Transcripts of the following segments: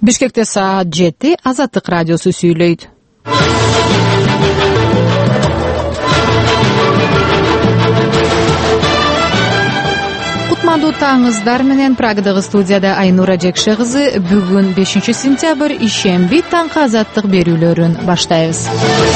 Бишкекте саат 7 Азаттык радиосу сүйлөйт. Кутмандуу таңыздар менен Прагдагы студияда Айнура Жекше кызы. Бүгүн 5 сентябрь ишемби таңкы азаттык берүүлөрүн баштайбыз.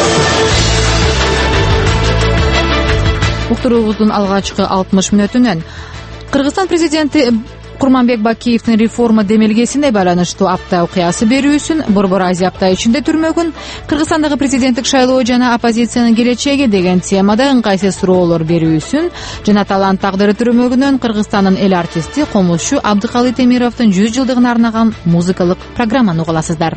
Уктуруубуздун алгачкы 60 мүнөтүнөн Кыргызстан президенти Курманбек Бакиевдин реформа демилгесине байланыштуу апта окуясы берүүсүн, Борбор Азия апта ичинде түрмөгүн, Кыргызстандагы президенттик шайлоо жана оппозициянын келечеги деген темада ыңгайсыз суроолор берүүсүн жана талант тагдыры түрмөгүнөн Кыргызстандын эл артисти, комузчу Абдыкалый Темировдун 100 жылдыгына арнаган музыкалык программаны угуласыздар.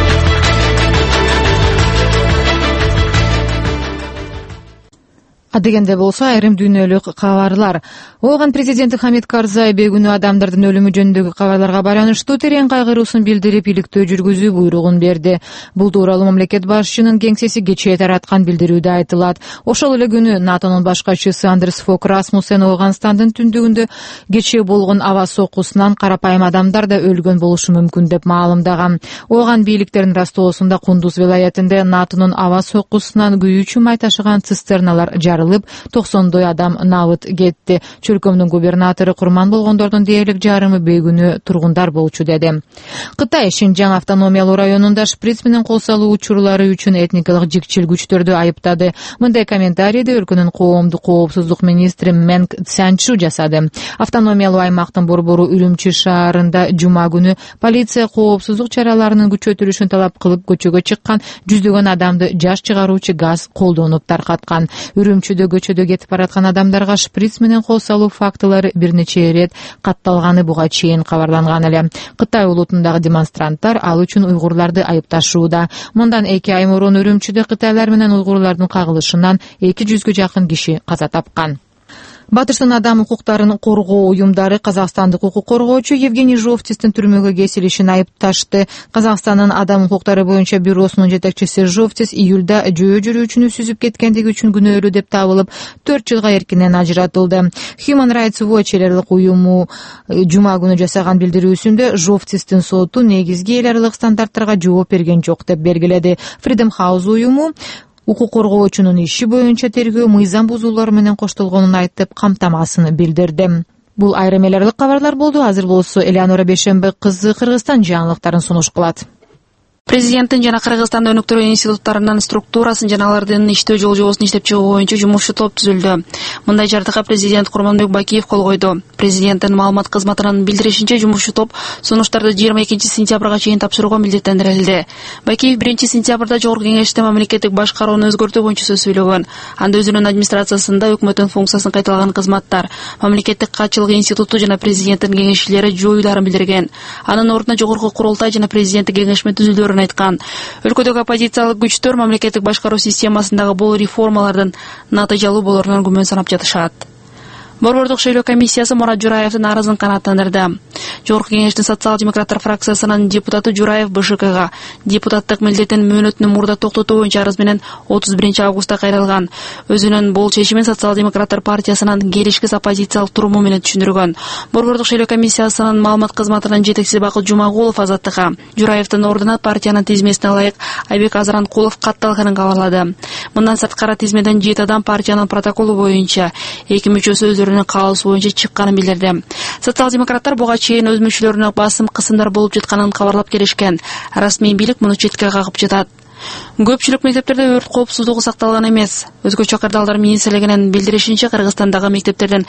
Адегенде болсо айрым дүйнөлүк кабарлар. Ооган президенти Хамид Карзай бейгүнөө адамдардын өлүмү жөнүндөгү кабарларга байланыштуу терең кайгыруусун билдирип, иликтөө жүргүзүү буйругун берди. Бул тууралуу мамлекет башчынын кеңсеси кечээ тараткан билдирүүдө айтылат. Ошол эле күнү НАТОнун башкачысы Андерс Фок Расмуссен Ооганстандын түндүгүндө кечээ болгон аба соккусунан карапайым адамдар да өлгөн болушу мүмкүн деп маалымдаган. Ооган бийликтеринин растоосунда Кундуз вилаятында НАТОнун аба соккусунан күйүүчү май ташыган цистерналар жарылып, 90 адам набыт кетти. Чөлкөмдүн губернатору курман болгондордун дээрлик жарымы бейгүнөө тургундар болчу деди. Кытай Шинжаң автономиялуу районунда шприц менен кол салуу учурлары үчүн этникалык жикчил күчтөрдү айыптады. Мындай комментарийди өлкөнүн коомдук коопсуздук министри Менг Цзянчжу жасады. Автономиялуу аймактын борбору Үрүмчү шаарында жума күнү полиция коопсуздук чараларынын күчөтүлүшүн талап кылып көчөгө чыккан жүздөгөн адамды жаш чыгаруучу газ колдонуп таркаткан. Үрүмчүдө көчөдө кетип бараткан адамдарга шприц менен кол салуу фактылары бир нече ирет катталганы буга чейин кабарланган эле. Кытай улутундагы демонстранттар ал үчүн уйгурларды айыпташууда. Мындан 2 ай мурун Үрүмчүдө кытайлар менен уйгурлардын кагылышынан 200-гө жакын киши каза тапкан. Батыштын адам укуктарын коргоо уюмдары казакстандык укук коргоочу Евгений Жовтистин түрмөгө кесилишин айыпташты. Казакстандын адам укуктары боюнча бюросунун жетекчиси Жовтис июлда жөө жүрүүчүнү сүзүп кеткендиги үчүн күнөөлүү деп табылып, 4 жылга эркинен ажыратылды. Human Rights Watch эл аралык уюму жума күнү жасаган билдирүүсүндө Жовтистин соту негизги эл аралык стандарттарга жооп берген жок деп белгиледи. Freedom House уюму укук коргоочунун иши боюнча тергөө мыйзам бузуулар менен коштолгонун айтып, камтамасын билдирди. Бул айрым эл аралык кабарлар болду. Азыр болсо Элеонора Бейшембек кызы Кыргызстан жаңылыктарын сунуш кылат. Президенттин жана Кыргызстан өнүктүрүү институттарынын структурасын жана алардын иштөө жолжобосун иштеп чыгуу боюнча жумушчу топ түзүлдү. Мындай жардыга президент Курманбек Бакиев кол койду. Президенттин маалымат кызматынын билдиришинче, жумушчу топ сунуштарды 22 сентябрга чейин тапшырууга милдеттендирилди. Бакиев 1 сентябрда Жогорку кеңеште мамлекеттик башкарууну өзгөртүү боюнча сөз сүйлөгөн. Анда өзүнүн администрациясында өкмөттүн функциясын кайталаган кызматтар, мамлекеттик катчылык институту жана президенттин кеңешчилери жоюларын билдирген. Анын ордуна Жогорку курултай жана президенттик кеңешме түзүлөөрүн айткан. Өлкөдөгү оппозициялык күчтөр мамлекеттик башкаруу системасындагы бул реформалардын натыйжалуу болоруна күмөн санап жатышат. Борбордук шейлөө комиссиясы Мурат Жураевдин арызын канааттандырды. Жогорку кеңештин социал-демократтар фракциясынын депутаты Жураев БШКга депутаттык милдетин мөөнөтүнөн мурда токтотуу боюнча арыз менен 31 августта кайрылган. Өзүнүн бул чечимин социал-демократтар партиясынын келишкис оппозициялык туруму менен түшүндүргөн. Борбордук шейлөө комиссиясынын маалымат кызматынын жетекчиси Бакыт Жумагулов Азаттыкка Жураевдин ордуна партиянын тизмесине ылайык Айбек Азаранкулов катталганын кабарлады. Мындан сырткары тизмеден 7 адам партиянын протоколу боюнча 2 мүчөсү өздөрүнүн каалоосу боюнча чыкканын билдирди. Социал-демократтар буга чейин өз мүчөлөрүнө басым кысымдар болуп жатканын кабарлап келишкен. Расмий бийлик муну четке кагып жатат. Көпчүлүк мектептерде өрт коопсуздугу сакталган эмес. Өзгөчө кырдаалдар министрлигинин билдиришинче, Кыргызстандагы мектептерден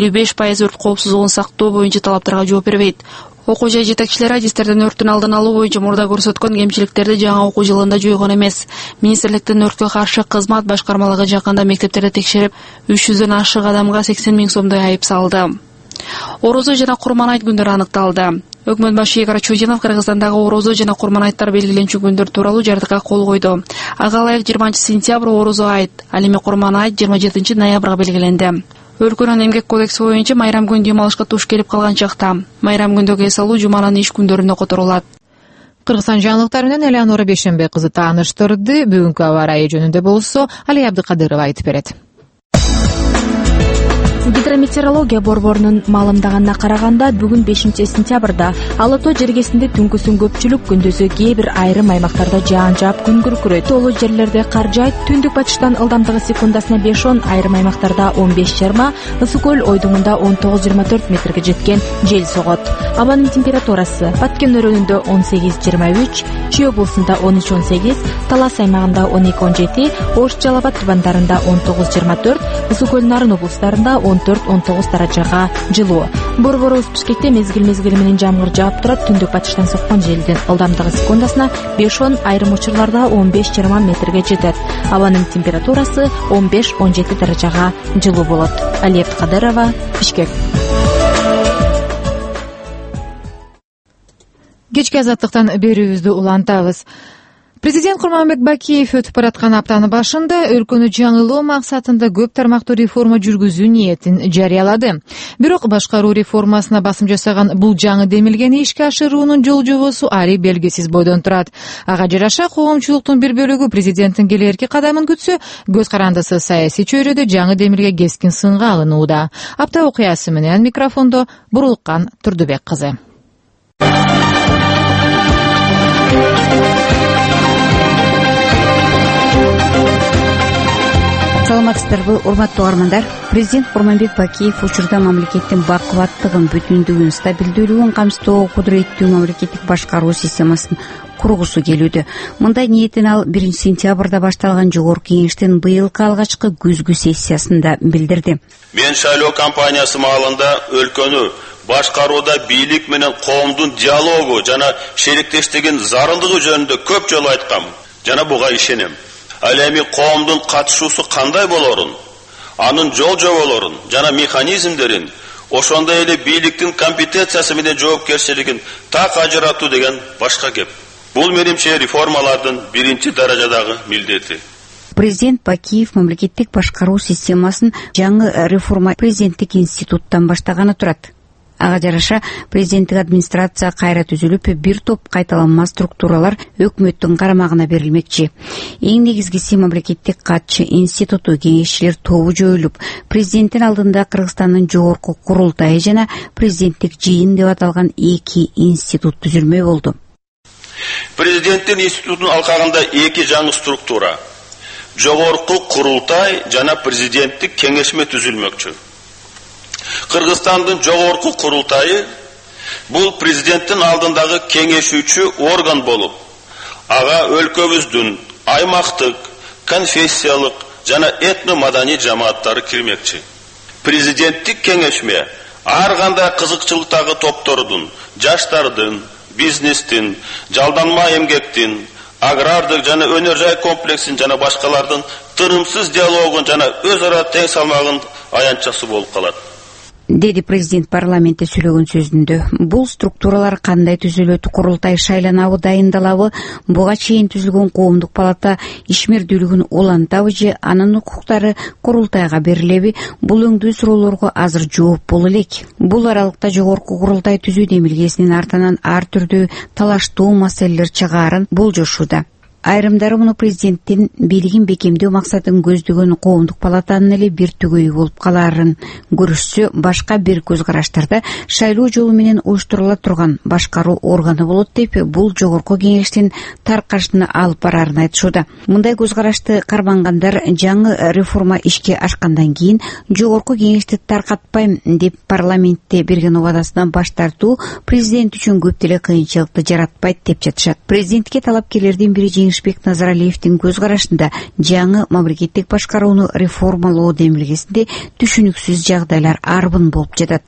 55% өрт коопсуздугун сактоо боюнча талаптарга жооп бербейт. Окуу жай жетекчилери адистердин өрттүн алдын алуу боюнча мурда көрсөткөн кемчиликтерди жаңы окуу жылында жойгон эмес. Министрликтин өрткө каршы кызмат башкармалыгы жакында мектептерди текшерип, 300дөн ашык адамга 80 000 сомдой айып салды. Орозо жана Курман айт күндөрү аныкталды. Өкмөт башы Игорь Чудинов Кыргызстандагы Орозо жана Курман айттар белгиленчү күндөр тууралуу жардыга кол койду. Ага ылайык 20 сентябрь Орозо айт, ал эми Курман айт 27 ноябрга белгиленди. Өлкөнүн эмгек кодекси боюнча майрам күн дем алышка туш келип калган чакта майрам күндөгү эс алуу жуманын иш күндөрүнө которулат. Кыргызстан жаңылыктары менен Элеонора Бейшембек кызы тааныштырды. Бүгүнкү аба ырайы жөнүндө болсо Алия Абдыкадырова айтып берет. Гидрометеорология борборунун маалымдаганына караганда бүгүн 5-сентябрда Ала тоо жергесинде түнкүсүн көпчүлүк, күндүзү кээ бир айрым аймактарда жаан жаап күн күркүрөйт. Тоолуу жерлерде кар жаайт. Түндүк батыштан ылдамдыгы секундасына 5-10, айрым аймактарда 15-20, Ысык көл ойдуңунда 19-24 метрге жеткен жел согот. Абанын температурасы: Баткен өрөөнүндө 18-23, Чүй облусунда 13-18, Талас аймагында 12-17, Ош Жалал Абад тубандарында 19-24, Ысык көл Нарын облустарында 14-19 даражага жылуу. Борборубуз Бишкекте мезгил менен жамгыр жаап турат. Түндүк батыштан соккон желдин ылдамдыгы секундасына 5-10, айрым учурларда 15-20 метрге жетет. Абанын температурасы 15-17 даражага жылуу болот. Алиет Кадырова, Бишкек. Кечки азаттыктан берүүбүздү улантабыз. Президент Курманбек Бакиев өтүп бараткан аптанын башында өлкөнү жаңылоо максатында көп тармактуу реформа жүргүзүү ниетин жарыялады. Бирок башкаруу реформасына басым жасаган бул жаңы демилгени ишке ашыруунун жол жобосу ари белгисиз бойдон турат. Ага жараша коомчулуктун бир бөлүгү президенттин келээрки кадамын күтсө, көз карандысы саясий чөйрөдө жаңы демилге кескин сынга алынууда. Апта окуясы менен микрофондо Бурулкан Турдубек кызы. Саламатсыздарбы, урматтуу угармандар. Президент Курманбек Бакиев учурда мамлекеттин бакубаттыгын, бүтүндүгүн, стабилдүүлүгүн камсыздоо кудуреттүү мамлекеттик башкаруу системасын кургусу келүүдө. Мындай ниетин ал 1-сентябрда башталган жогорку кеңештин быйылкы алгачкы күзгү сессиясында билдирди. Мен шайлоо кампаниясы маалында өлкөнү башкарууда бийлик менен коомдун диалогу жана шериктештигин зарылдыгы жөнүндө көп жолу айткам жана буга ишенем. Ал эми коомдун катышуусу кандай болорун, анын жол жоболорун жана механизмдерин, ошондой эле бийликтин компетенциясы менен жоопкерчилигин так ажыратуу деген башка кеп. Бул менимче реформалардын биринчи даражадагы милдети. Президент Бакиев мамлекеттик башкаруу системасын жаңы реформа президенттик институттан баштаганы турат. Ага жараша президенттик администрация кайра түзүлүп, бир топ кайталанмас структуралар өкмөттүн карамагына берилмекчи. Эң негизгиси мамлекеттик катчы институту, кеңешчилер тобу жоюлуп, президенттин алдында Кыргызстандын жогорку курултайы жана президенттик жыйын деп аталган 2 институт түзүлмө болду. Президенттин институтунун алкагында 2 жаңы структура, жогорку курултай жана президенттик кеңешме түзүлмөкчү. Кыргызстандын жогорку курултайы бул президенттин алдындагы кеңешүүчү орган болуп, ага өлкөбүздүн аймактык, конфессиялык жана этно-маданий жамааттары кирмекчи. Президенттик кеңешме ар кандай кызыкчылыктагы топтордун, жаштардын, бизнестин, жалданма эмгектин, агрардык жана өнөр жай комплексин жана башкалардын тынымсыз диалогун жана өз ара тең салмагын аянтчасы болуп калат. Деди президент парламентте сүйлөгөн сөзүндө. Бул структуралар кандай түзүлөт, курултай шайланабы, дайындалабы, буга чейин түзүлгөн коомдук палата ишмердүүлүгүн улантабы же анын укуктары курултайга берилеби? Бул өңдүү суроолорго азыр жооп боло элек. Бул аралыкта жогорку курултай түзүү демилгесинин артынан ар түрдүү талаштуу маселелер чыгаарын болжошууда. Айрымдары муну президенттин бийлигин бекемдөө максатын көздөгөн коомдук палатанын эле бир түгөйү болуп калаарын көрүшсө, башка бир көз караштарда шайлоо жолу менен уюштурула турган башкаруу органы болот деп бул жогорку кеңештин таркашына алып бараарын айтышууда. Мындай көз карашты кармангандар жаңы реформа ишке ашкандан кийин жогорку кеңешти таркатпайм деп парламентте берген убадасынан баш тартуу президент үчүн көп деле кыйынчылыкты жаратпайт деп жатышат. Президентке талапкерлердин бири Жеңишбек Назаралиевдин көз карашында жаңы мамлекеттик башкарууну реформалоо демилгесинде түшүнүксүз жагдайлар арбын болуп жатат.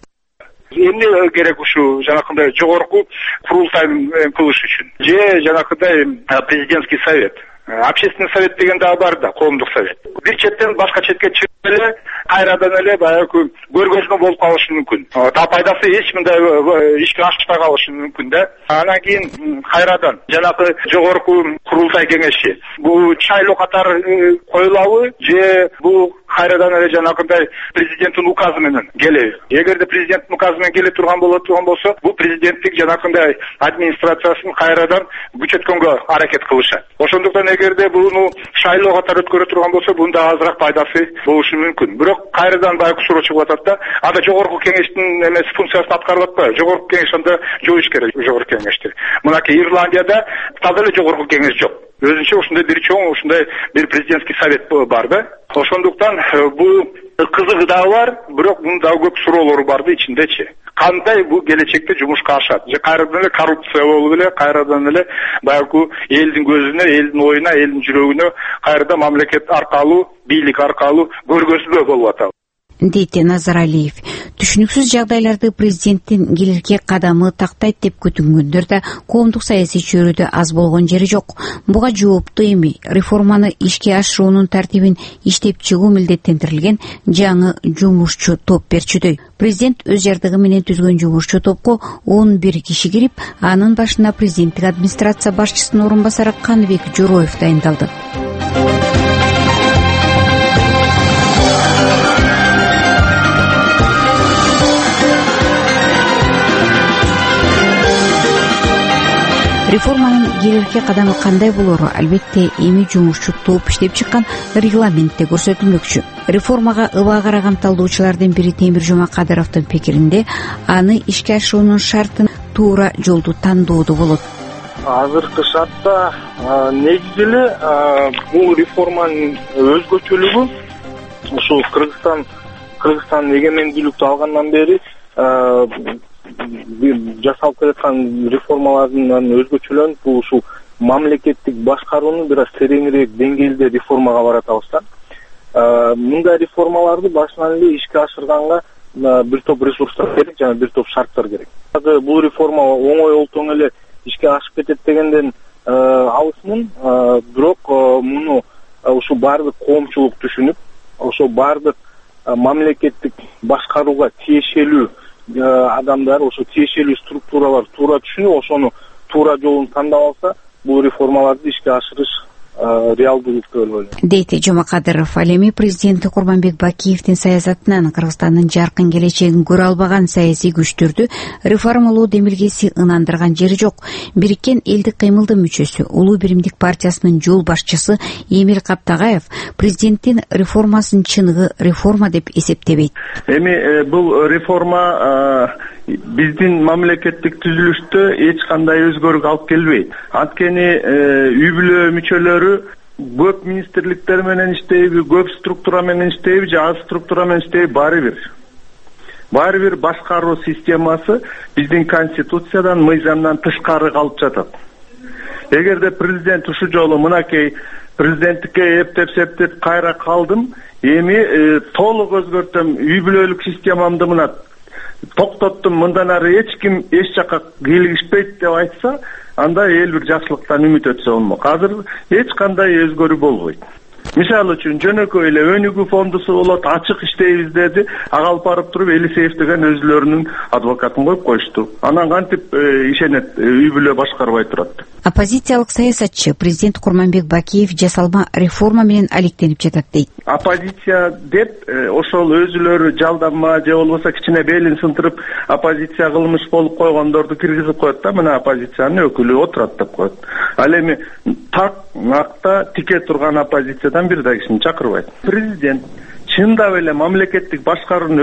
Эмне керек ушу жанакындай жогорку курултай кылыш үчүн? Же жанакындай президентский совет? Общественный совет деген да бар да, коомдук совет. Бир четтен башка четке чыгып эле кайрадан эле баягы көргөзмө болуп калышы мүмкүн. Пайдасы эч мындай ишке ашпай калышы мүмкүн да. Анан кийин кайрадан жанагы жогорку курултай кеңеши бул шайлоо катары коюлабы же бул кайрадан эле жанагындай президенттин указы менен келеби? Эгерде президенттин указы менен келе турган болсо, бул президенттик жанагындай администрациясын кайрадан күчөткөнгө аракет кылышат. Ошондуктан эгерде буну шайлоо катары өткөрө турган болсо бунда азыраак пайдасы болушу мүмкүн. Бирок кайрадан баягы суроо чыгып атат да, анда жогорку кеңештин эмеси функциясын аткарып атпайбы? Жогорку кеңеш анда жоюш керек, жогорку кеңешти. Мынакей Ирландияда таза эле жогорку кеңеш жок. Өзүнчө ушундай бир чоң, ушундай бир президентский совет бар да. Ошондуктан бул кызыгы дагы бар, бирок мунун дагы көп суроолору барды ичиндечи. Кандай бул келечекте жумушка ашат? Же кайрадан эле коррупция болуп эле, кайрадан эле баягы элдин көзүнө, элдин оюна, элдин жүрөгүнө кайрадан мамлекет аркылуу, бийлик аркылуу көргөзмө болуп атабы? Дейт Назар Алиев. Түшүнүксүз жагдайларды президенттин келирки кадамы тактайт деп күтүнгөндөр да коомдук саясий чөйрөдө аз болгон жери жок. Буга жоопту эми реформаны ишке ашыруунун тартибин иштеп чыгуу милдеттендирилген жаңы жумушчу топ берчүдөй. Президент өз жардыгы менен түзгөн жумушчу топко 11 киши кирип, анын башына президенттик администрация башчысынын орун басары Каныбек Жороев дайындалды. Реформанын келирки кадамы кандай болору албетте эми жумушчу топ иштеп чыккан регламентте көрсөтүлмөкчү. Реформага ыбаа караган талдоочулардын бири Темир Жумакадыровдун пикиринде, аны ишке ашыруунун шартын туура жолду тандоодо болот. Азыркы шартта негизи эле бул реформанын өзгөчөлүгү ушул Кыргызстан эгемендүүлүктү алгандан бери жасалып келаткан реформалардын өзгөчөлөнүп, бул ушул мамлекеттик башкарууну бир аз тереңирээк деңгээлде реформага баратабыз да. Мындай реформаларды башынан эле ишке ашырганга бир топ ресурстар керек жана бир топ шарттар керек. Бул реформа оңой олтоң эле ишке ашып кетет дегенден алысмын, бирок муну ушул баардык коомчулук түшүнүп, ошол баардык мамлекеттик башкарууга тиешелүү адамдар, ошо тиешелүү структуралар туура түшүнүп, ошону туура жолун тандап алса, бул реформаларды ишке ашырыш реалдуулукту ойлойм. Дейт Жумакадыров. Ал эми президент Курманбек Бакиевдин саясатынан Кыргызстандын жаркын келечегин көрө албаган саясий күчтөрдү реформалоо демилгеси ынандырган жери жок. Бириккен элдик кыймылдын мүчөсү, Улуу биримдик партиясынын жол башчысы Эмил Каптагаев президенттин реформасын чыныгы реформа деп эсептебейт. Эми бул реформа биздин мамлекеттик түзүлүштө эч кандай өзгөрүүгө алып келбейт. Анткени үй бүлө мүчөлөрү көп министрликтер менен иштейби, көп структура менен иштейби, же аз структура менен иштейби, баары бир башкаруу системасы биздин конституциядан, мыйзамдан тышкары калып жатат. Эгерде президент ушу жолу мынакей президенттикке эптеп кайра калдым, эми толук өзгөртөм, үй бүлөлүк системамды мына токтоттум, мындан ары эч ким эч жака кийлигишпейт деп айтса, анда эл бир жакшылыктан үмүт өтсө болмок. Азыр эч кандай өзгөрүү болбойт. Мисалы үчүн жөнөкөй эле өнүгүү фондусу болот, ачык иштейбиз деди, ага алып барып туруп Элисеев деген өзүлөрүнүн адвокатын коюп коюшту. Анан кантип ишенет, үй бүлө башкарбай турат. Оппозициялык саясатчы президент Курманбек Бакиев жасалма реформа менен алектенип жатат дейт. Оппозиция деп ошол өзүлөрү жалданма же болбосо кичине белин сынтырып оппозиция кылмыш болуп койгондорду киргизип коет да, мына оппозициянын өкүлү отурат деп коет. Ал эми так накта тике турган оппозициядан бир да кишини чакырбайт. Президент чындап эле мамлекеттик башкарууну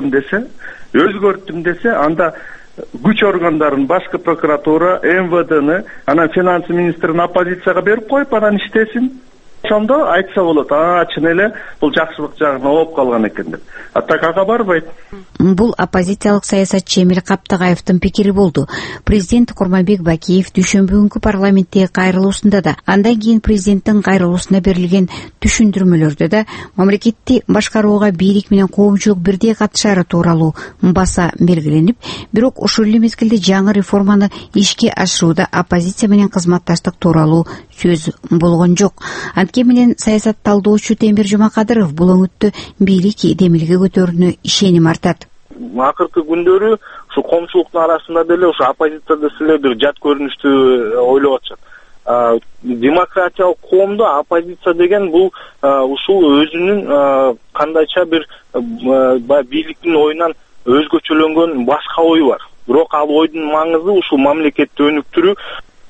өзгөрттүм десе, анда күч органдарын, башкы прокуратура, МВДны, анан финансы министрин оппозицияга берип коюп, анан иштесин. Ошондо айтса болот, чын эле бул жакшылык жагына ооп калган экен деп. Так ага барбайт. Бул оппозициялык саясатчы Эмил Каптагаевдин пикири болду. Президент Курманбек Бакиев дүйшөмбү күнкү парламенттеги кайрылуусунда да, андан кийин президенттин кайрылуусуна берилген түшүндүрмөлөрдө да мамлекетти башкарууга бийлик менен коомчулук бирдей катышары тууралуу баса белгиленип, бирок ошол эле мезгилде жаңы реформаны ишке ашырууда оппозиция менен кызматташтык тууралуу сөз болгон жок. Анткени менен саясат талдоочу Темир Жумакадыров бул өңүттө бийлик демилге көтөрүүнө ишеним артат. Акыркы күндөрү ушу коомчулуктун арасында деле ушу оппозицияда силер бир жат көрүнүштү ойлоп атышат. Демократиялык коомдо оппозиция деген бул ушул өзүнүн кандайча бир бийликтин оюнан өзгөчөлөнгөн башка ою бар. Бирок ал ойдун маңызы ушул мамлекетти өнүктүрүү,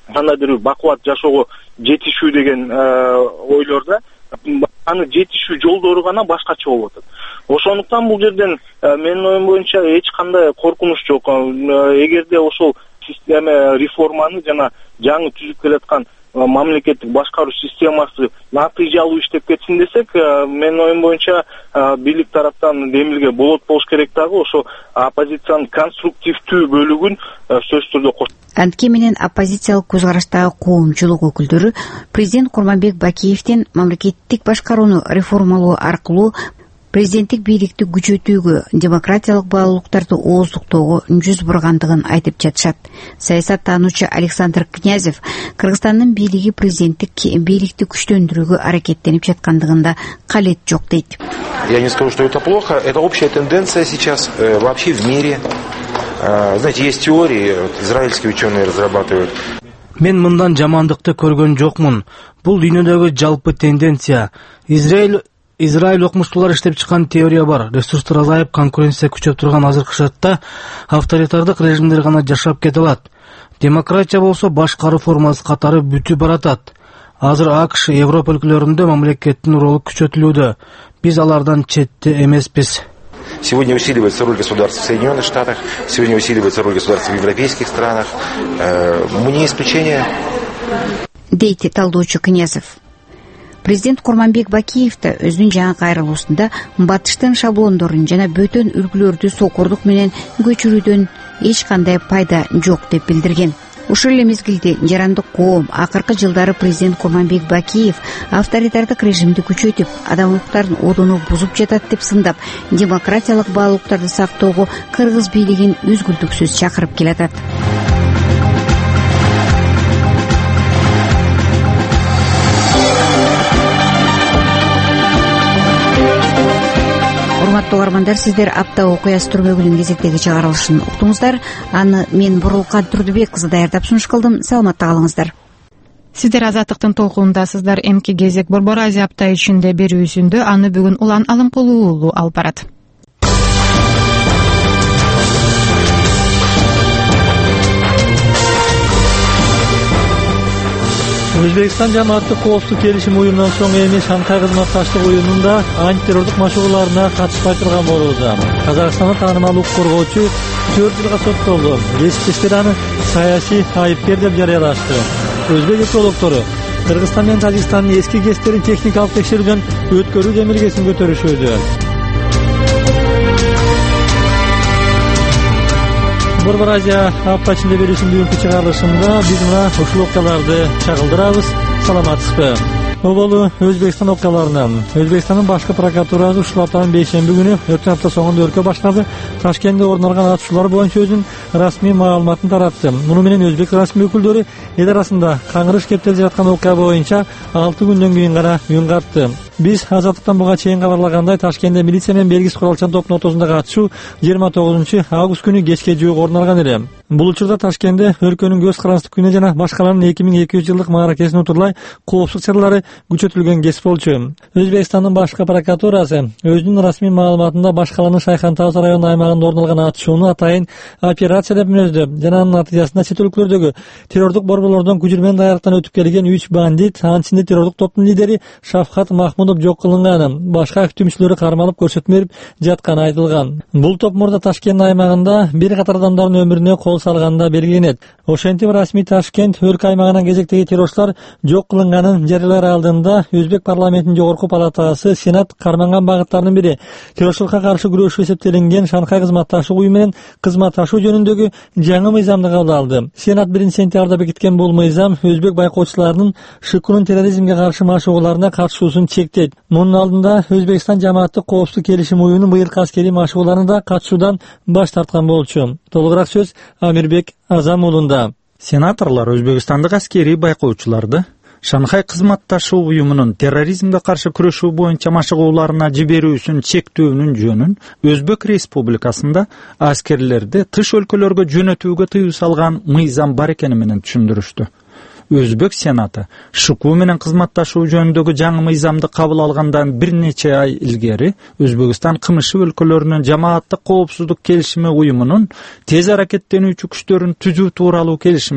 анда бир бакубат жашоого жетишүү деген ойлорда аны жетишүү жолдору гана башкача болуп атат. Ошондуктан бул жерден менин оюм боюнча эч кандай коркунуч жок. Эгерде ошол система реформаны жана жаңы түзүп келаткан мамлекеттик башкаруу системасы натыйжалуу иштеп кетсин десек, менин оюм боюнча бийлик тараптан демилге болот болуш керек дагы ошо оппозициянын конструктивдүү бөлүгүн сөзсүз түрдө Антке менен оппозициялык көз караштагы коомчулук өкүлдөрү президент Курманбек Бакиевдин мамлекеттик башкарууну реформалоо аркылуу президенттик бийликти күчөтүүгө, демократиялык баалуулуктарды ооздуктоого жүз бургандыгын айтып жатышат. Саясаттануучу Александр Князев Кыргызстандын бийлиги президенттик бийликти күчтөндүрүүгө аракеттенип жаткандыгында калет жок дейт. Я не скажу, что это плохо, это общая тенденция сейчас вообще в мире. Знаете, есть теории, израильские ученые разрабатывают. Мен мындан жамандыкты көргөн жокмун. Бул дүйнөдөгү жалпы тенденция. Израиль окумуштуулар иштеп чыккан теория бар. Ресурстар азайып, конкуренция күчөп турган азыркы шартта авторитардык режимдер гана жашап кете алат. Демократия болсо башкаруу формасы катары бүтүп баратат. Азыр АКШ, Европа өлкөлөрүндө мамлекеттин ролу күчөтүлүүдө. Биз алардан четте эмеспиз. Сегодня усиливается роль государств в Соединенных Штатах, сегодня усиливается роль государств в европейских странах. Мы не исключение. Дейт талдоочу Князев. Президент Курманбек Бакиев да өзүнүн жаңы кайрылуусунда батыштын шаблондорун жана бөтөн үлгүлөрдү сокурдук менен көчүрүүдөн эч кандай пайда жок деп билдирген. Ушул эле мезгилде жарандык коом акыркы жылдары президент Курманбек Бакиев авторитардык режимди күчөтүп, адам укуктарын одону бузуп жатат деп сындап, демократиялык баалуулуктарды сактоого кыргыз бийлигин үзгүлтүксүз чакырып келатат. Урматтуу угармандар, сиздер апта окуясы түрмөгүнүн кезектеги чыгарылышын уктуңуздар. Аны мен Бурулкан Турдубек кызы даярдап сунуш кылдым. Саламатта калыңыздар. Сиздер Азаттыктын толкунундасыздар. Эмки кезек Борбор Азия апта ичинде берүүсүндө аны бүгүн Улан Алымкулуу уулу алып барат. Өзбекстан жамааттык коопсуздук келишим уюмунан соң эми Шанхай кызматташтык уюмунда антитеррорлук машыгууларына катышпай турган болууда. Казакстанда таанымал укук коргоочу 4 жылга соттолду. Кесиптештери аны саясий айыпкер деп жарыялашты. Өзбек экологдору Кыргызстан менен Тажикстандын эски ГЭСтерин техникалык текшерүүдөн өткөрүү демилгесин көтөрүшүүдө. Борбор Азия апта ичинде берүүсүнүн бүгүнкү чыгарылышында биз мына ушул окуяларды чагылдырабыз. Саламатсызбы? Оболу Өзбекстан окуяларынан. Өзбекстандын башкы прокуратурасы ушул аптанын 5-шемби күнү өткөн апта соңунда өркө баштады. Ташкентте орун алган атышуулар боюнча өзүнүн расмий маалыматын таратты. Муну менен өзбек расмий өкүлдөрү эл арасында каңырыш кептелип жаткан окуя боюнча 6 күндөн кийин гана үн катты. Биз Азаттыктан буга чейин кабарлагандай, Ташкентте милиция менен белгисиз куралчан топтун ортосунда катышуу 29-август күнү кечке жуук орун алган эле. Бул учурда Ташкентте өлкөнүн көз карандык күнү жана башкалардын 2200 жылдык мааракесин утурлай коопсуздук чаралары күчөтүлгөн кез болчу. Өзбекстандын башкы прокуратурасы өзүнүн расмий маалыматында башкаланын Шайхантауз районунун аймагында орун алган атышууну атайын операция деп мүнөздөп, жана анын натыйжасында чет өлкөлөрдөгү террордук борборлордон күчү менен даярдыктан өтүп келген 3 бандит, анын ичинде террордук топтун лидери Шафкат Махмудов жок кылынганын, башка активисттерди кармалып көрсөтмө берип жатканы айтылган. Бул топ мурда Ташкент аймагында бир катар адамдардын өмүрүнө кол салганда белгиленет. Ошентип расмий Ташкент өлкө аймагынан кезектеги террорчулар жок кылынганын жарыялар алдында Өзбек парламентинин жогорку палатасы Сенат карманган багыттарынын бири террорчулукка каршы күрөшүү эсептелинген Шанхай кызматташуу уюму менен кызматташуу жөнүндөгү жаңы мыйзамды кабыл алды. Сенат 1-сентябрда бекиткен бул мыйзам өзбек байкоочуларынын ШКнын терроризмге каршы машыгууларына катышуусун чектейт. Мунун алдында Өзбекстан жамааттык коопсуздук келишим уюмунун быйылкы аскерий машыгууларына да катышуудан баш тарткан болчу. Толугураак сөз Амирбек Азам уулунда. Сенаторлор Өзбекстандык аскерий байкоочуларды Шанхай кызматташуу уюмунун терроризмге каршы күрөшүү боюнча машыгууларына жиберүүсүн чектөөнүн жөнүн Өзбек Республикасында аскерлерди тыш өлкөлөргө жөнөтүүгө тыюу салган мыйзам бар экени менен түшүндүрүштү. Өзбек Сенаты ШК менен кызматташуу жөнүндөгү жаңы мыйзамды кабыл алгандан бир нече ай илгери Өзбекстан кымыш өлкөлөрүнүн жамааттык коопсуздук келишими уюмунун тез аракеттенүүчү күчтөрүн түзүү тууралуу келишимге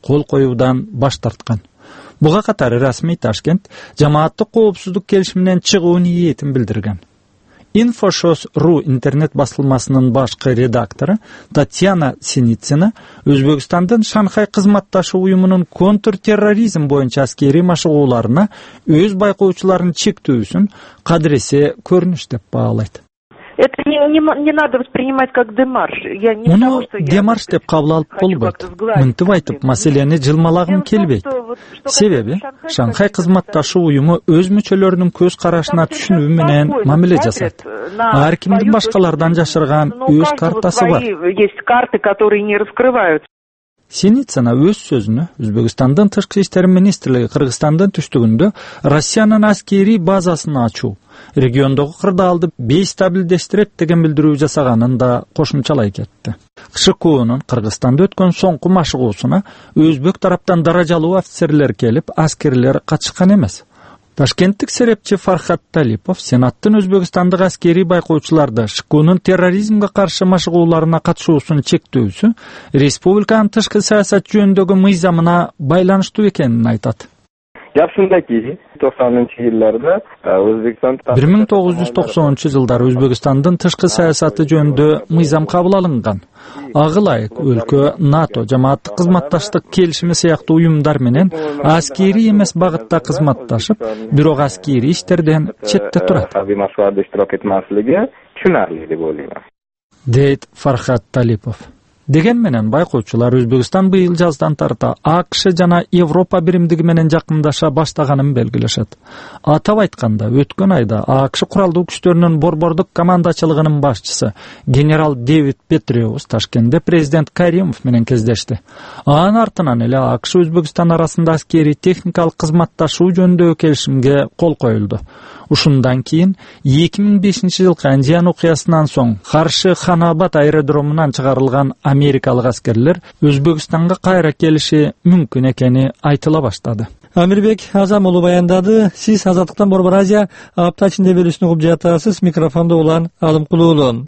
кол коюудан баш тарткан. Буга катары расмий Ташкент жамааттык коопсуздук келишиминен чыгуу ниетин билдирген. Infoshows.ru интернет басылмасынын башкы редактору Татьяна Синицына Өзбекстандын Шанхай кызматташуу уюмунун контртерроризм боюнча аскери машыгууларына өз байкоочуларын чектөөсүн кадыресе көрүнүш деп баалайт. Это не надо воспринимать как демарш. Муну демарш деп кабыл алып болбойт. Мынтип айтып, маселени жылмалагым келбейт. Себеби Шанхай кызматташуу уюму өз мүчөлөрүнүн көз карашына түшүнүү менен мамиле жасайт. Ар кимдин башкалардан жашырган өз картасы бар. Есть карты, которые не раскрываются. Синицына өз сөзүнө Өзбекстандын тышкы иштер министрлиги Кыргызстандын түштүгүндө Россиянын аскери базасын ачуу, региондогу кырдаалды бейстабилдештирет деген билдирүү жасаганын да кошумчалай кетти. КШКнун Кыргызстанда өткөн соңку машыгуусуна өзбек тараптан даражалуу офицерлер келип, аскерлер катышкан эмес. Ташкенттик серепчи Фархат Талипов Сенаттын Өзбекстандык аскери байкоочуларды ШКнун терроризмге каршы машыгууларына катышуусун чектөөсү республиканын тышкы саясат жөнүндөгү мыйзамына байланыштуу экенин айтат. Жакшындaki 90-жылдарда Өзбекстан 1990-жылдары Өзбекстандын тышкы саясаты жөнүндө мыйзам кабыл алынган. Ага ылайык өлкө НАТО жамааттык кызматташтык келишими сыяктуу уюмдар менен аскери эмес багытта кызматташып, бирок аскери иштерден четте турат. Дейт Фархат Талипов. Деген менен байкоочулар Өзбекстан быйыл жаздан тарта АКШ жана Европа биримдиги менен жакындаша баштаганын белгилешет. Атап айтканда, өткөн айда АКШ куралдуу күчтөрүнүн борбордук командачылыгынын башчысы генерал Дэвид Петреус Ташкентте президент Каримов менен кездешти. Анын артынан эле АКШ Өзбекстан арасында аскери техникалык кызматташуу жөнүндөгү келишимге кол коюлду. Ушундан кийин 2005-жылкы Анжиян окуясынан соң каршы Ханабад аэродромунан чыгарылган америкалык аскерлер Өзбекстанга кайра келиши мүмкүн экени айтыла баштады. Амирбек Азам уулу баяндады. Сиз Азаттыктан Борбор Азия апта ичинде берүүсүн угуп жатасыз. Микрофондо Улан Алымкулуулу.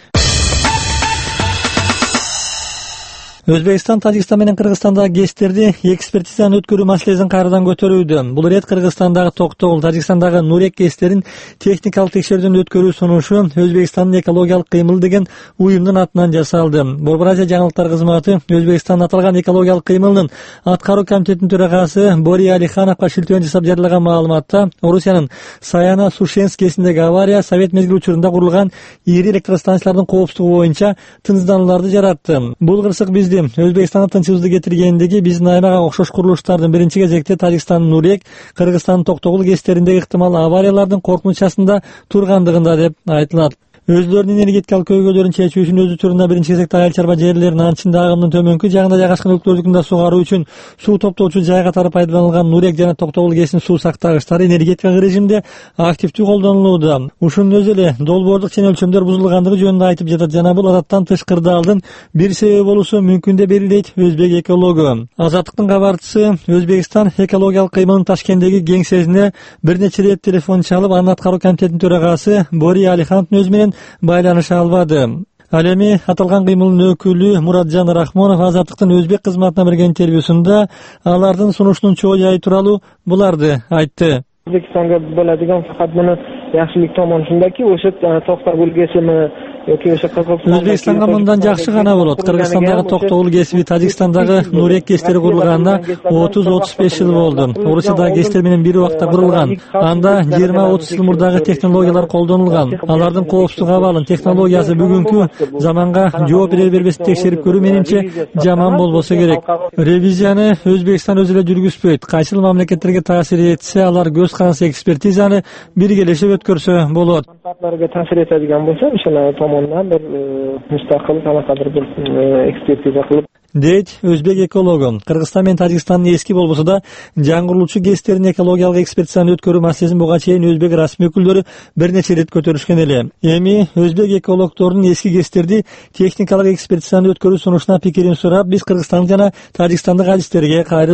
Өзбекстан, Тажикстан менен Кыргызстандагы ГЭСтерди экспертизаны өткөрүү маселесин кайрадан көтөрүүдө. Бул рет Кыргызстандагы Токтогул, Тажикстандагы Нурек ГЭСтерин техникалык текшерүүдөн өткөрүү сунушу Өзбекстандын экологиялык кыймыл деген уюмдун атынан жасалды. Борбор Азия жаңылыктар кызматы Өзбекстан аталган экологиялык кыймылдын аткаруу комитетинин төрагасы Бори Алихановго шилтөөн жасап жарыялаган маалыматта Орусиянын Саяна Сушенск ГЭСиндеги авария совет мезгили учурунда курулган ири электростанциялардын коопсуздугу боюнча тынчсызданууларды жаратты. Бул кырсык бизди Өзбекстанда тынчсыздык кетиргендиги биздин аймакка окшош курулуштардын биринчи кезекте Тажикстандын Нурек, Кыргызстандын Токтогул ГЭСтериндеги ыктымал авариялардын коркунуч астында тургандыгында деп айтылат. Өзлөрүнүн энергетикалык көйгөйлөрүн чечүү үчүн өзү турунда биринчи кезекте айыл чарба жерлерин, анын ичинде агымдын төмөнкү жагында жайгашкан өлкөлөрдүн да сугаруу үчүн суу топтоочу жай катары пайдаланылган Нурек жана Токтогул ГЭСинин суу сактагычтары энергетикалык режимде активдүү колдонулууда. Ушунун өзү эле долбоордук чен өлчөмдөр бузулгандыгы жөнүндө айтып жатат жана бул адаттан тышкырдаалдын бир себеби болушу мүмкүн деп белгилейт өзбек экологу. Азаттыктын кабарчысы Өзбекстан экологиялык кыймылынын Ташкенттеги кеңсесине бир нече рет телефон чалып, анын аткаруу комитетинин төрагасы Бори Алихановдун өзү менен байланыша албады. Ал эми аталган кыймылдын өкүлү Муратжан Рахмонов Азаттыктын өзбек кызматына берген интервьюсунда алардын сунушунун чоо жайы тууралуу буларды айтты. O'zbekistonga bo'ladigan faqat buni yaxshilik tomoni shundaki, o'sha To'xtagul GESimi yoki o'sha Qirg'iziston Өзбекстанга мындан жакшы гана болот. Кыргызстандагы Токтогул ГЭСи, Тажикстандагы Нурек ГЭСтери курулганына 30-35 жыл болду. Орусиядагы ГЭСтер менен бир убакта курулган. Анда 20-30 жыл мурдагы технологиялар колдонулган. Алардын коопсуздук абалын, технологиясы бүгүнкү заманга жооп бере бербесин текшерип көрүү менимче жаман болбосо керек. Ревизияны Өзбекстан өзү эле жүргүзбөйт. Кайсыл мамлекеттерге таасир этсе, алар көз каранды экспертизаны биргелешип өткөрсө болот. Таасир этadigan болсо, ошол tomonidan bir mustaqil qanaqadir bir ekspertiza qilib дейт өзбек экологу. Кыргызстан менен Тажикстандын эски болбосо да жаңырылуучу ГЭСтердин экологиялык экспертизаны өткөрүү маселесин буга чейин өзбек расмий өкүлдөрү бир нече рет көтөрүшкөн эле. Эми өзбек экологдорунун эски ГЭСтерди техникалык экспертизаны өткөрүү сунушуна пикирин сурап, биз Кыргызстан жана Тажикстандык адистерге кайрылдык.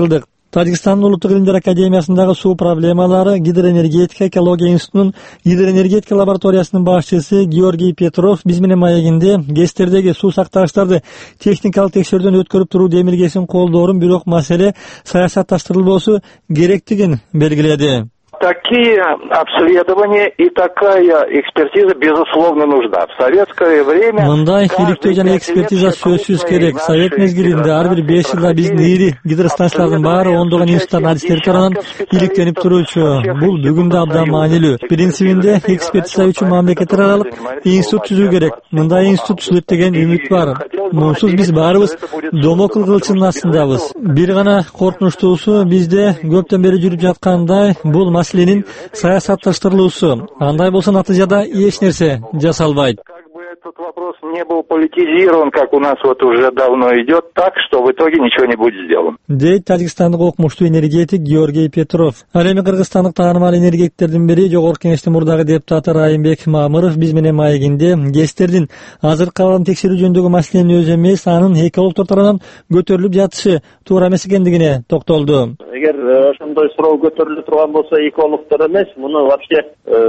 Тажикстандын Улуттук илимдер академиясындагы суу проблемалары гидроэнергетика экология институтунун гидроэнергетика лабораториясынын башчысы Георгий Петров биз менен маегинде ГЭСтердеги суу сактагычтарды техникалык текшерүүдөн өткөрүп туруу демилгесин колдоорун, бирок маселе саясатташтырылбоосу керектигин белгиледи. Такие обследования и такая экспертиза, безусловно, нужна. В советское время... Мындай иликтөө жана экспертиза сөзсүз керек. Совет мезгилинде ар бир 5 жылда биздин ири гидростанциялардын баары ондогон институттардын адистери тарабынан иликтенип турчу. Бул бүгүн да абдан маанилүү. Принцибинде экспертиза үчүн мамлекеттер аралык институт түзүү керек. Мындай институт түзүлөт деген үмүт бар. Мунсуз биз баарыбыз домокул кылычынын астындабыз. Бир гана коркунучтуусу бизде көптөн бери жүрүп жаткандай бул маселенин саясатташтырылуусу. Андай болсо натыйжада эч нерсе жасалбайт. Этот вопрос не был политизирован, как у нас вот уже давно идет, так, что в итоге ничего не будет сделано. Дейт тажикстандык окумуштуу энергетик Георгий Петров. Ал эми кыргызстандык таанымал энергетиктердин бири Жогорку Кеңештин мурдагы депутаты Райымбек Мамыров биз менен маегинде ГЭСтердин азыркы абалын текшерүү жөнүндөгү маселенин өзү эмес, анын экологдор тарабынан көтөрүлүп жатышы туура эмес экендигине токтолду. Эгер ошондой суроо көтөрүлө турган болсо экологдор эмес, муну вообще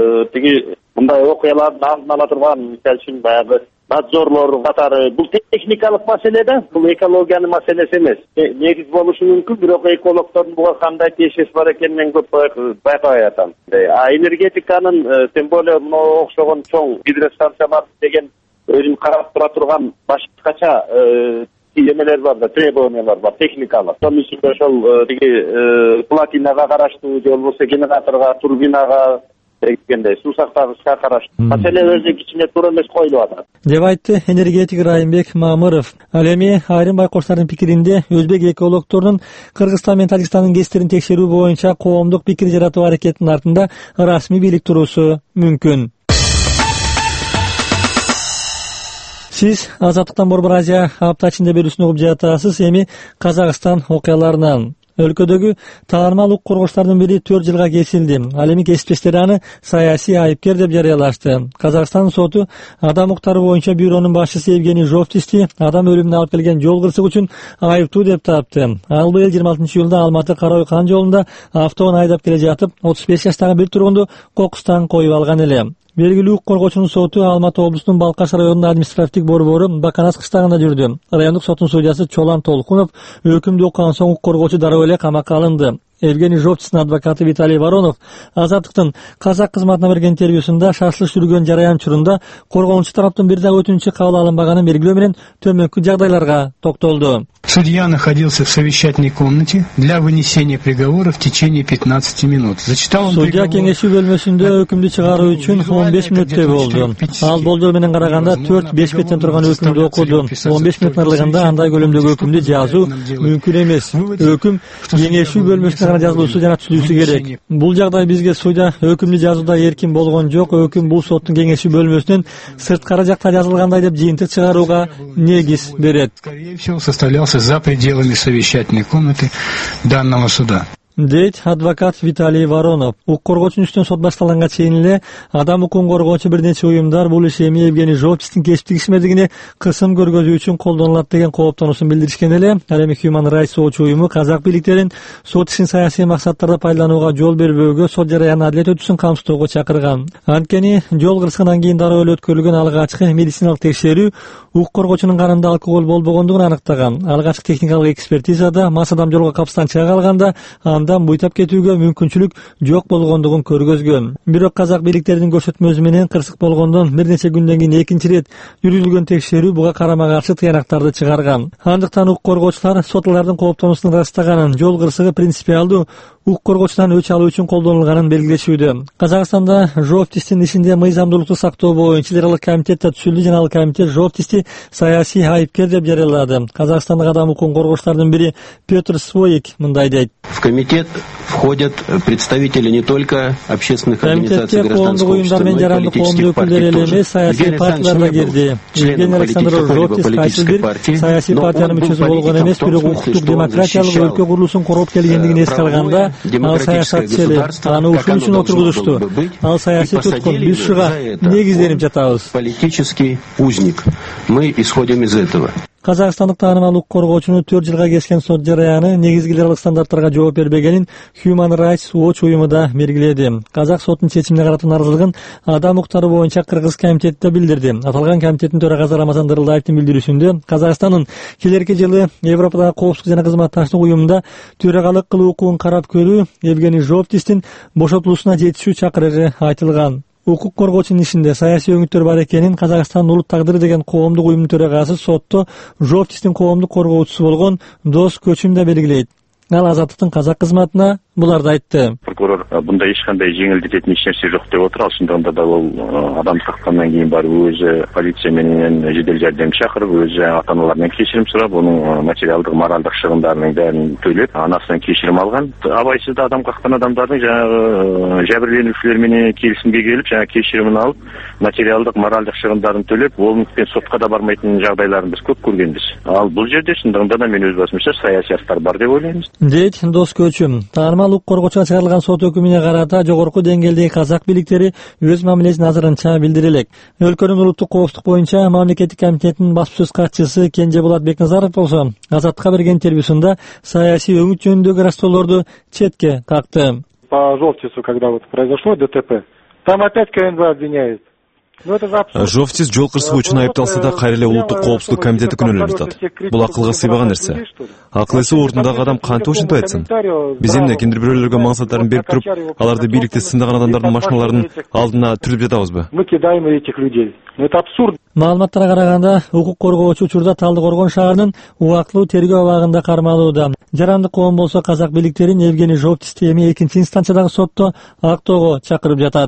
тиги мындай окуялардын алдын ала турган, мисалы үчүн баягы надзорлор катары, бул техникалык маселе да, бул экологиянын маселеси эмес. Негиз болушу мүмкүн, бирок экологдордун буга кандай тиешеси бар экенин мен көп байкабай атам. А энергетиканын, тем более мына окшогон чоң гидростанциялар деген өзүн карап тура турган башкача эмелер бар да, требованиялар бар, техникалык. Ошол үчүн ошол тиги платинага караштуу же болбосо генераторго, турбинага дегендей суу сактагычка караштуу маселе өзүнүн ичине туура эмес коюлуп атат деп айтты энергетик Райымбек Мамыров. Ал эми айрым байкоштардын пикиринде өзбек экологдорунун Кыргызстан менен Тажикстандын ГЭСтерин текшерүү боюнча коомдук пикир жаратуу аракетинин артында расмий бийлик туруусу мүмкүн. Сиз Азаттыктан Борбор Азия апта ичинде берүүсүн угуп жатасыз. Эми Казакстан окуяларынан. Өлкөдөгү таанымал укук коргоочулардын бири 4 жылга кесилди. Ал эми кесиптештери аны саясий айыпкер деп жарыялашты. Казакстан соту адам укуктары боюнча бюронун башчысы Евгений Жовтисти адам өлүмүнө алып келген жол кырсык үчүн айыптуу деп тапты. Ал быйыл 26-июлда Алматы Карой Кан жолунда автоун айдап келе жатып 35 жаштагы бир тургунду кокустан коюп алган эле. Белгилүү укук коргоочунун соту Алматы облусунун Балкаш районунун административдик борбору Баканас кыштагында жүрдү. Райондук соттун судьясы Чолан Толкунов өкүмдү окуган соң укук коргоочу дароо эле камакка алынды. Евгений Жовтистин адвокаты Виталий Воронов Азаттыктын казак кызматына берген интервьюсунда шашылыш жүргөн жараян учурунда коргонуучу тараптын бир дагы өтүнүчү кабыл алынбаганын белгилөө менен төмөнкү жагдайларга токтолду. Судья находился в совещательной комнате для вынесения приговора в течение 15 минут. Зачитал он Судья кеңешүү бөлмөсүндө өкүмдү чыгаруу үчүн 15 мүнөттөй болду. Ал болжол менен караганда 4-5 беттен турган өкүмдү окуду. 15 мүнөт аралыгында андай көлөмдөгү өкүмдү жазуу мүмкүн эмес. Өкүм кеңешүү бөлмөсүндө жазылуусу жана түзүүсү керек. Бул жагдай бизге судья өкүмдү жазууда эркин болгон жок. Өкүм бул соттун кеңешүү бөлмөсүнөн сырткары жакта жазылгандай деп жыйынтык чыгарууга негиз берет. Скорее всего, составлялся за пределами совещательной комнаты данного суда. Дейт адвокат Виталий Воронов. Укук коргоочунун үстүнөн сот башталганга чейин эле адам укугун коргоочу бир нече уюмдар бул иш эми Евгений Жовтистин кесиптик ишмердигине кысым көргөзүү үчүн колдонулат деген кооптонуусун билдиришкен эле. Ал эми Human Rights Watch уюму казак бийликтерин сот ишин саясий максаттарда пайдаланууга жол бербөөгө, сот жараянын адилет өтүүсүн камсыздоого чакырган. Анткени жол кырсыгынан кийин дароо эле өткөрүлгөн алгачкы медициналык текшерүү укук коргоочунун канында алкоголь болбогондугун аныктаган. Алгачкы техникалык экспертизада мас адам жолго капсытан чыга калганда андан буйтап кетүүгө мүмкүнчүлүк жок болгондугун көргөзгөн. Бирок казак бийликтеринин көрсөтмөсү менен кырсык болгондон бир нече күндөн кийин экинчи ирет жүргүзүлгөн текшерүү буга карама каршы тыянактарды чыгарган. Андыктан укук коргоочулар сотлардын кооптонуусун ырастаганын, жол кырсыгы принципиалдуу укук коргоочудан өч алуу үчүн колдонулганын белгилешүүдө. Казакстанда Жовтистин ишинде мыйзамдуулукту сактоо боюнча эл аралык комитет да түзүлдү жана ал комитет Жовтисти саясий айыпкер деп жарыялады. Казакстандык адам укугун коргоочулардын бири Петр Своик мындай дейт. В комитет входят представители не только общественных организаций гражданского общества, но и политических партий тоже. Евгений Александрович кирди. Евгений Александрович Жовтис саясий партиянын мүчөсү болгон эмес, бирок укуктук демократиялык өлкө курулушун короп келгендигин эске алганда ал саясатчы эле. Аны ушул үчүн отургузушту. Ал саясий туткун. Биз ушуга негизденип жатабыз. Политический узник. Мы исходим из этого. Казакстандык таанымал укук коргоочуну 4 жылга кескен сот жараяны негизги либералдык стандарттарга жооп бербегенин Human Rights Watch уюму да белгиледи. Казак сотунун чечимине карата нааразылыгын адам укуктары боюнча Кыргыз комитети да билдирди. Аталган комитеттин төрагасы Рамазан Дырылдаевдин билдирүүсүндө Казакстандын келерки жылы Европадагы коопсуздук жана кызматташтык уюмунда төрагалык кылуу укугун карап көрүү Евгений Жовтистин бошотулуусуна жетишүү чакырыгы айтылган. Укук коргоочунун ишинде саясий өңүттөр бар экенин Казакстан улут тагдыры деген коомдук уюмдун төрагасы сотто Жовтистин коомдук коргоочусу болгон Дос Көчүм да белгилейт. Ал Азаттыктын казак кызматына буларды айтты. Прокурор бундай эч кандай жеңилдететін эч нерсе жок деп отур. Ал шындыгында да ол адам саккандан кийин барып өзү полиция менен жедел жардам чакырып, өзү ата-аналарынан кечирим сурап, онун материалдык, моралдык чыгымдарынын баарын төлөп, анасынан кечирим алган. Абайсызда адам каккан адамдардын жанагы жабирленүүчүлөр менен келисимге келип, жанагы кечиримин алып, материалдык, моралдык чыгымдарын төлөп, ол менен сотко да бармайтын жагдайларын биз көп көргөнбүз. Ал бул жерде шындыгында да мен өз басымча саясий астар бар деп ойлойм. Дейт Дос Көчүм. Таанымал укук коргоочуга чыгарылган сот өкүмүнө карата жогорку деңгээлдеги казак бийликтери өз мамилесин азырынча билдире элек. Өлкөнүн улуттук коопсуздук боюнча мамлекеттик комитетинин баспасөз катчысы Кенжеболот Бекназаров болсо Азаттыкка берген интервьюсунда саясий өңүт жөнүндөгү растоолорду четке какты. По Жовтису, когда вот произошло ДТП, там опять КНБ обвиняет. Жовтис жол кырсыгы үчүн айыпталса да кайра эле улуттук коопсуздук комитети күнөөлөнүп жатат. Бул акылга сыйбаган нерсе. Акыл эси ордундагы адам кантип ушинтип айтсын? Биз эмне кимдир бирөөлөргө мансаттарын берип туруп, аларды бийликте сындаган адамдардын машиналарынын алдына түрүп жатабызбы? Мы кидаем этих людей. Это абсурд. Маалыматтарга караганда, укук коргоочу учурда Талдыкоргон шаарынын убактылуу тергөө абагында кармалууда. Жарандык коом болсо казак бийликтерин Евгений Жовтисти эми экинчи инстанциядагы сотто актоого чакырып жатат.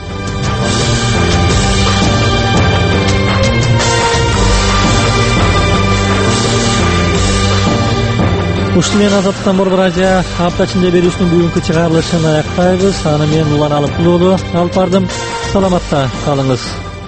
Ушул менен Азаттыктан Борбор Радио апта ичинде берүүсүнүн бүгүнкү чыгарылышын аяктайбыз. Аны мен Улан Алыкулуу алып бардым. Саламатта калыңыз.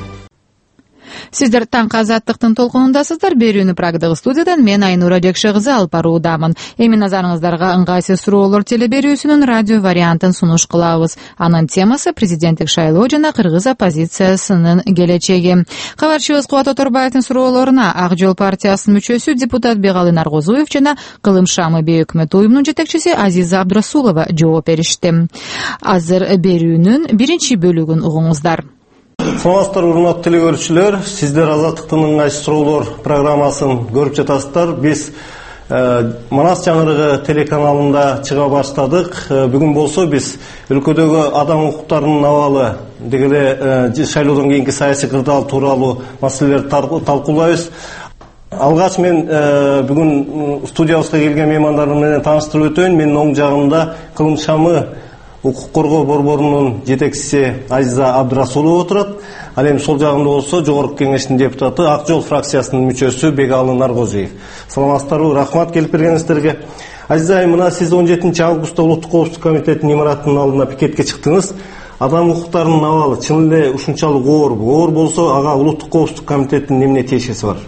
Сиздер таң Азаттыктын толкунундасыздар. Берүүнү Прагдагы студиядан мен Айнура Жекше кызы алып баруудамын. Эми назарыңыздарга ыңгайсыз суроолор теле берүүсүнүн радио вариантын сунуш кылабыз. Анын темасы президенттик шайлоо жана кыргыз оппозициясынын келечеги. Кабарчыбыз Кубат Оторбаевдин суроолоруна Ак Жол партиясынын мүчөсү депутат Бегалы Наргозуев жана Кылым Шамы бейөкмөт уюмунун жетекчиси Азиза Абдрасулова жооп беришти. Азыр берүүнүн биринчи бөлүгүн угуңуздар. Саламатсыздар, урматтуу теле көрүүчүлөр. Сиздер Азаттыктын ыңгайсыз суроолор программасын көрүп жатасыздар. Биз Манас жаңырыгы телеканалында чыга баштадык. Бүгүн болсо биз өлкөдөгү адам укуктарынын абалы деги шайлоодон кийинки саясий кырдаал тууралуу маселелерди талкуулайбыз. Алгач мен бүгүн студиябызга келген меймандарым менен тааныштырып өтөйүн. Менин оң жагымда Кылым Шамы укук коргоо борборунун жетекчиси Азиза Абдрасулова отурат. Ал эми сол жагымда болсо жогорку кеңештин депутаты Ак Жол фракциясынын мүчөсү Бегалы Наргозуев. Саламатсыздарбы? Рахмат келип бергениңиздерге. Азиза, мына сиз 17 августта улуттук коопсуздук комитетинин имаратынын алдына пикетке чыктыңыз. Адам укуктарынын абалы чын эле ушунчалык оор болсо, ага улуттук коопсуздук комитетинин эмне тиешеси бар?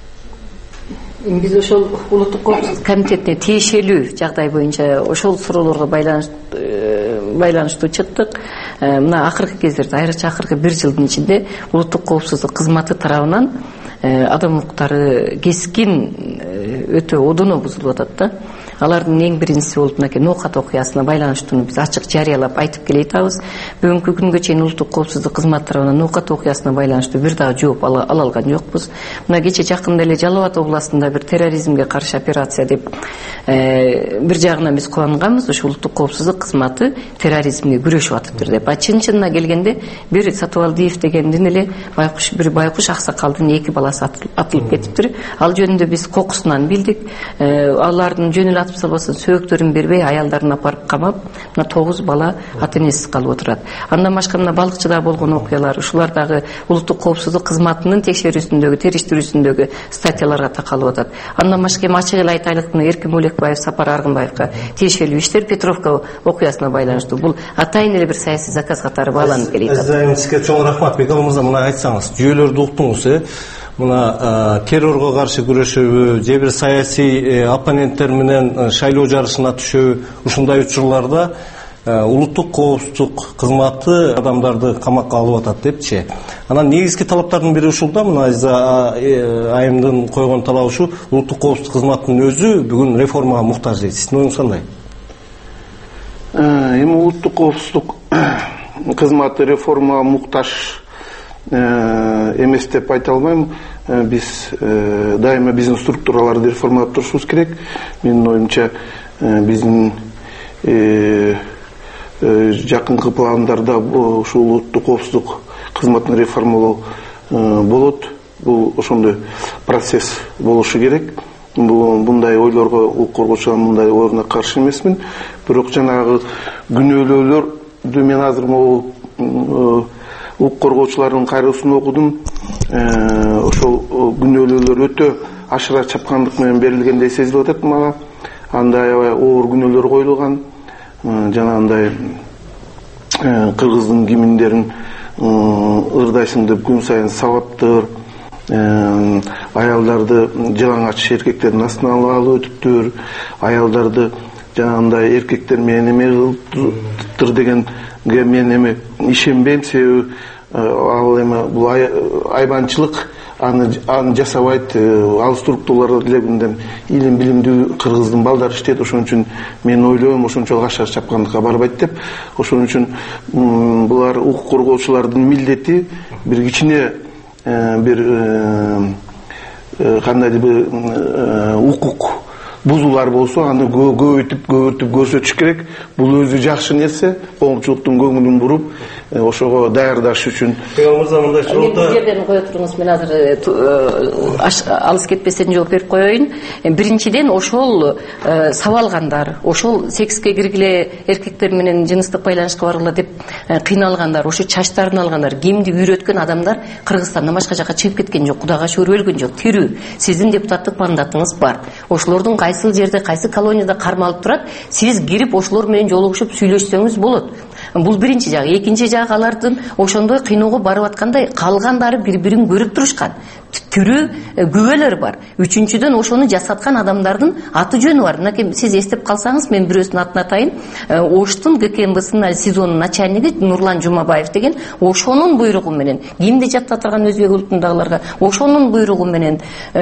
Биз ошол улуттук коопсуздук комитетине тиешелүү жагдай боюнча ошол суроолорго байланыштуу чыктык. Мына акыркы кездерде, айрыкча акыркы 1 жылдын ичинде улуттук коопсуздук кызматы тарабынан адам укуктары кескин өтө одоно бузулуп атат да. Алардын эң биринчиси болуп мынакей ноокат окуясына байланыштууну биз ачык жарыялап айтып келе атабыз. Бүгүнкү күнгө чейин улуттук коопсуздук кызматы тарабынан ноокат окуясына байланыштуу бир дагы жооп ала алган жокпуз. Мына кече жакында эле Жалал Абад областында бир терроризмге каршы операция деп бир жагынан биз кубанганбыз. Ошо улуттук коопсуздук кызматы терроризмге күрөшүп атыптыр деп. Чын-чынына келгенде бир Сатыбалдиев дегендин эле байкуш аксакалдын 2 баласы атылып кетиптир. Ал жөнүндө биз кокусунан билдик. Алардын жөнүн атып салбасын сөөктөрүн бербей аялдарын апарып камап, мына 9 бала ата-энесиз калып отурат. Андан башка мына балыкчыда болгон окуялар, ушулар дагы улуттук коопсуздук кызматынын текшерүүсүндөгү, териштирүүсүндөгү статьяларга такалып атат. Андан башка ачык эле айтайлык, Эркин Мөлекбаев, Сапар Аргынбаевга тиешелүү иштер Петровка окуясына байланыштуу. Бул атайын эле бир саясий заказ катары бааланып келет. Сизге чоң рахмат. Бекалы мырза, мына айтсаңыз, жүйөлөрдү уктуңуз, мына террорго каршы күрөшөбү, же бир саясий оппоненттер менен шайлоо жарышына түшөбү, ушундай учурларда улуттук коопсуздук кызматы адамдарды камакка алып атат депчи. Анан негизги талаптардын бири ушул да, мына айымдын койгон талабы ушу, улуттук коопсуздук кызматынын өзү бүгүн реформага муктаж дейт. Сиздин оюңуз кандай? Эми улуттук коопсуздук кызматы реформага муктаж эмес деп айта албайм. Биз дайыма биздин структураларды реформалап турушубуз керек. Менин оюмча биздин жакынкы пландарда ушул улуттук коопсуздук кызматын реформалоо болот. Бул ошондой процесс болушу керек. Мындай ойлорго укук коргоочулар мындай ойуна каршы эмесмин. Бирок жанагы күнөөлөөлөрдү мен азыр укук коргоочулардын кайрылысын окудум. Ошол күнөөлөөлөр өтө ашыра чапкандык менен берилгендей сезилип атат мага. Андай оор күнөөлөр коюлган. Жанагындай кыргыздын гимндерин ырдайсың деп күн сайын сабаптыр, аялдарды жалаңач эркектердин астына алып өтүптүр, аялдарды жанагындай эркектер менен эме кылыптыр дегенге мен эми ишенбейм. Себеби ал эми бул айбанчылык, аны жасабайт. Ал структураларда деле мындан илим билимдүү кыргыздын балдары иштейт. Ошон үчүн мен ойлойм ошончолук ашар чапкандыкка барбайт деп. Ошон үчүн булар укук коргоочулардын милдети бир кичине бир кандайдыр бир укук бузуулар болсо аны көбөйтүп көрсөтүш керек. Бул өзү жакшы нерсе, коомчулуктун көңүлүн буруп ошого даярдаш үчүн. Мырза мындай жоопта бул жерден кое туруңуз, мен азыр алыс кетпестен жооп берип коеюн. Биринчиден ошол сабалгандар, ошол секске киргиле, эркектер менен жыныстык байланышка баргыла деп кыйналгандар, ошо чачтарын алгандар, гимди үйрөткөн адамдар Кыргызстандан башка жака чыгып кеткен жок, Кудайга шүгүр өлгөн жок, тирүү. Сиздин депутаттык мандатыңыз бар. Ошолордун кайсы жерде, кайсы колонияда кармалып турат, сиз кирип ошолор менен жолугушуп сүйлөшсөңүз болот. Бул биринчи жагы. Экинчи жагы, алардын ошондой кыйноого барып аткандай калгандары бири-бирин көрүп турушкан. Тирүү күбөлөр бар. Үчүнчүдөн ошону жасаткан адамдардын аты жөнү бар. Мынакей сиз эстеп калсаңыз, мен бирөөсүнүн атын атайын. Оштун ГКМБсынын сезонунун начальниги Нурлан Жумабаев деген, ошонун буйругу менен гимди жаттатырган өзбек улутундагыларга ошонун буйругу менен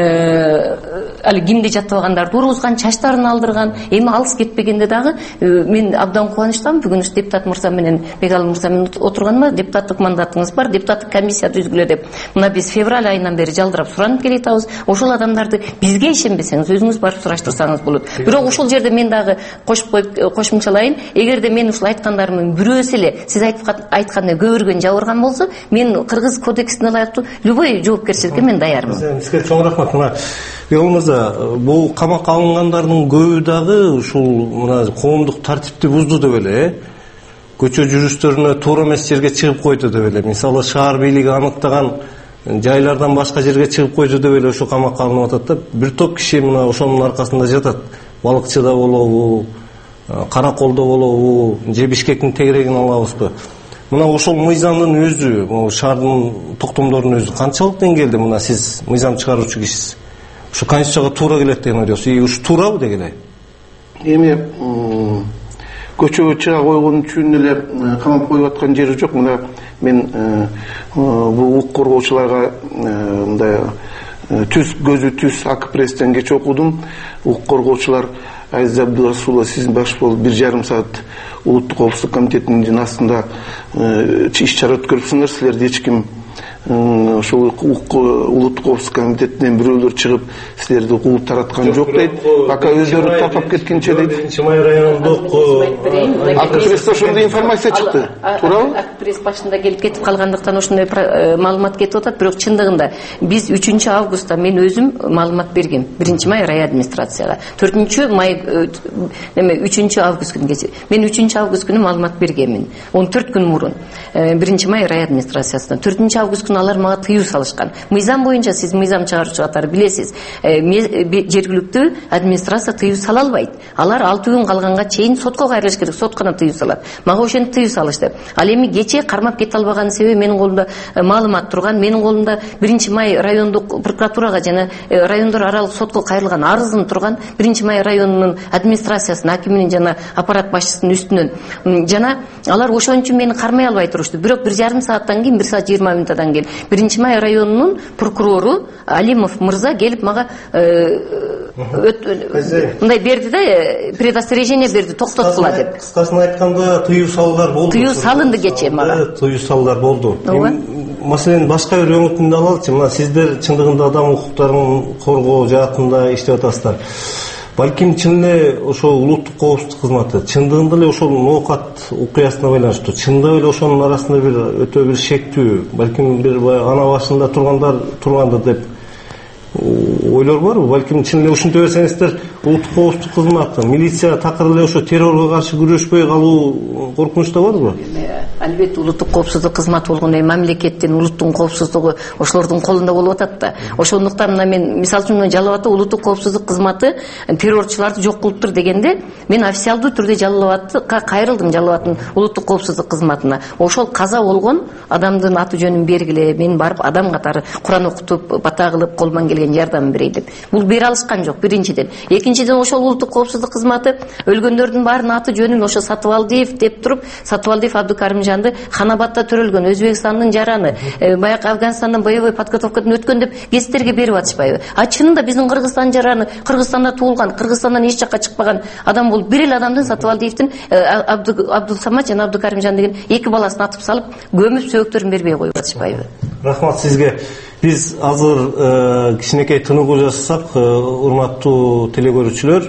али гимди жаттабагандарды ургузган, чачтарын алдырган. Эми алыс кетпегенде дагы мен абдан кубанычтамын. Бүгүн депутат мырза менен, Бекалы мырза менен отурганыма, депутаттык мандатыңыз бар, депутаттык комиссия түзгүлө деп. Мына биз февраль айынан бери жалдырап суранып келатабыз. Ошол адамдарды бизге ишенбесеңиз, өзүңүз барып сураштырсаңыз болот. Бирок ошол жерде мен дагы кошуп коюп кошумчалайын. Эгерде мен ушул айткандарымдын бирөөсү эле сиз айткандай көбөргөн жабырган болсо, мен Кыргыз кодексине ылайыктуу любой жоопкерчиликке мен даярмын. Сизге чоң рахмат. Мына Бекалы мырза, бул камакка алынгандардын көбү дагы ушул мына коомдук тартипти бузду деп эле, көчө жүрүштөрүнө туура эмес жерге чыгып койду деп эле. Мисалы шаар бийлиги аныктаган жайлардан башка жерге чыгып койду деп эле ошо камакка алынып атат да. Бир топ киши мына ошонун аркасында жатат. Балыкчыда болобу, Караколдо болобу, же Бишкектин тегерегин алабызбы. Мына ошол мыйзамдын өзү, шаардын токтомдорунун өзү канчалык деңгээлде мына сиз мыйзам чыгаруучу кишисиз? Ушу конституцияга туура келет деген ойдосуз. Ушу туурабы деген эле? Эми көчөгө чыга койгон үчүн эле камап коюп аткан жери жок. Мына мен бул укук коргоочуларга мындай көзү түз АК-пресстен кече окудум. Укук коргоочулар Азиз Абдулрасулова, сиз баш болуп 1,5 саат улуттук коопсуздук комитетинин астында иш чара өткөрүпсүңөр. Силерди эч ким ошол улуттук коопсуздук комитетинен бирөөлөр чыгып силерди кууп тараткан жок дейт. Пока өздөрү тартап кеткенче дейт. Биринчи-май районундук АК-пресс ошондой информация чыкты. Туурабы? АК-пресс башында келип кетип калгандыктан ошондой маалымат кетип атат. Бирок чындыгында биз 3 августта мен өзүм маалымат бергем. 1-май рай администрацияга. 4-май 3 август күнү мен 3 август күнү маалымат бергемин. 14 күн мурун 1-май рай администрациясына. 4 август үчүн алар мага тыюу салышкан. Мыйзам боюнча сиз мыйзам чыгаруучу катары билесиз, жергиликтүү администрация тыюу сала албайт. Алар 6 күн калганга чейин сотко кайрылыш керек, сот гана тыюу салат. Мага ошентип тыюу салышты. Ал эми кече кармап кете албаган себеби менин колумда маалымат турган, менин колумда 1-май райондук прокуратурага жана райондор аралык сотко кайрылган арызым турган, 1-май районунун администрациясынын акиминин жана аппарат башчысынын үстүнөн. Жана алар ошон үчүн мени кармай албай турушту. Бирок 1,5 сааттан кийин, 1 саат 20 мүнөттөн кийин 1-май районунун прокурору Алимов мырза келип мага мындай берди да, предостережение берди, токтоткула деп. Кыскасын айтканда тыюу салуулар болду. Тыюу салынды кече мага. Тыюу салуулар болду. Маселени башка бир өңүтүндө алалычы. Мына сиздер чындыгында адам укуктарын коргоо жаатында иштеп атасыздар. Балким чын эле ошол улуттук коопсуздук кызматы чындыгында эле ошол ноокат окуясына байланыштуу, чындап эле ошонун арасында бир өтө бир шектүү, балким бир ана башында тургандыр деп ойлор барбы? Балким чын эле ушинте берсеңиздер, улуттук коопсуздук кызматы, милиция такыр эле ошо террорго каршы күрөшпөй калуу коркунучта барбы? Албетте улуттук коопсуздук кызматы болгондо мамлекеттин, улуттун коопсуздугу ошолордун колунда болуп атат да. Ошондуктан мына мен мисал үчүн жалалабатта улуттук коопсуздук кызматы террорчуларды жок кылыптыр дегенде, мен официалдуу түрдө Жалалабатка кайрылдым, Жалалабаттын улуттук коопсуздук кызматына. Ошол каза болгон адамдын аты жөнүн бергиле, мен барып адам катары Куран окутуп, бата кылып, колуман келген жардам берейин деп. Бул бере алышкан жок, биринчиден. Экинчиден ошол улуттук коопсуздук кызматы өлгөндөрдүн баарынын аты жөнүн ошо Сатыбалдиев деп туруп, Сатыбалдиев Абдукаримжанды Ханабатта төрөлгөн, Өзбекстандын жараны, баягы Афганистандан боевой подготовкадан өткөн деп гезиттерге берип атышпайбы? А чынында биздин Кыргызстан жараны, Кыргызстанда туулган, Кыргызстандан эч жакка чыкпаган адам болуп, бир эле адамдын Сатыбалдиевдин Абдусамат жана Абдукаримжан деген эки баласын атып салып, көмүп сөөктөрүн бербей коюп атышпайбы? Рахмат сизге. Биз азыр кичинекей тыныгуу жасасак, урматтуу телекөрүүчүлөр,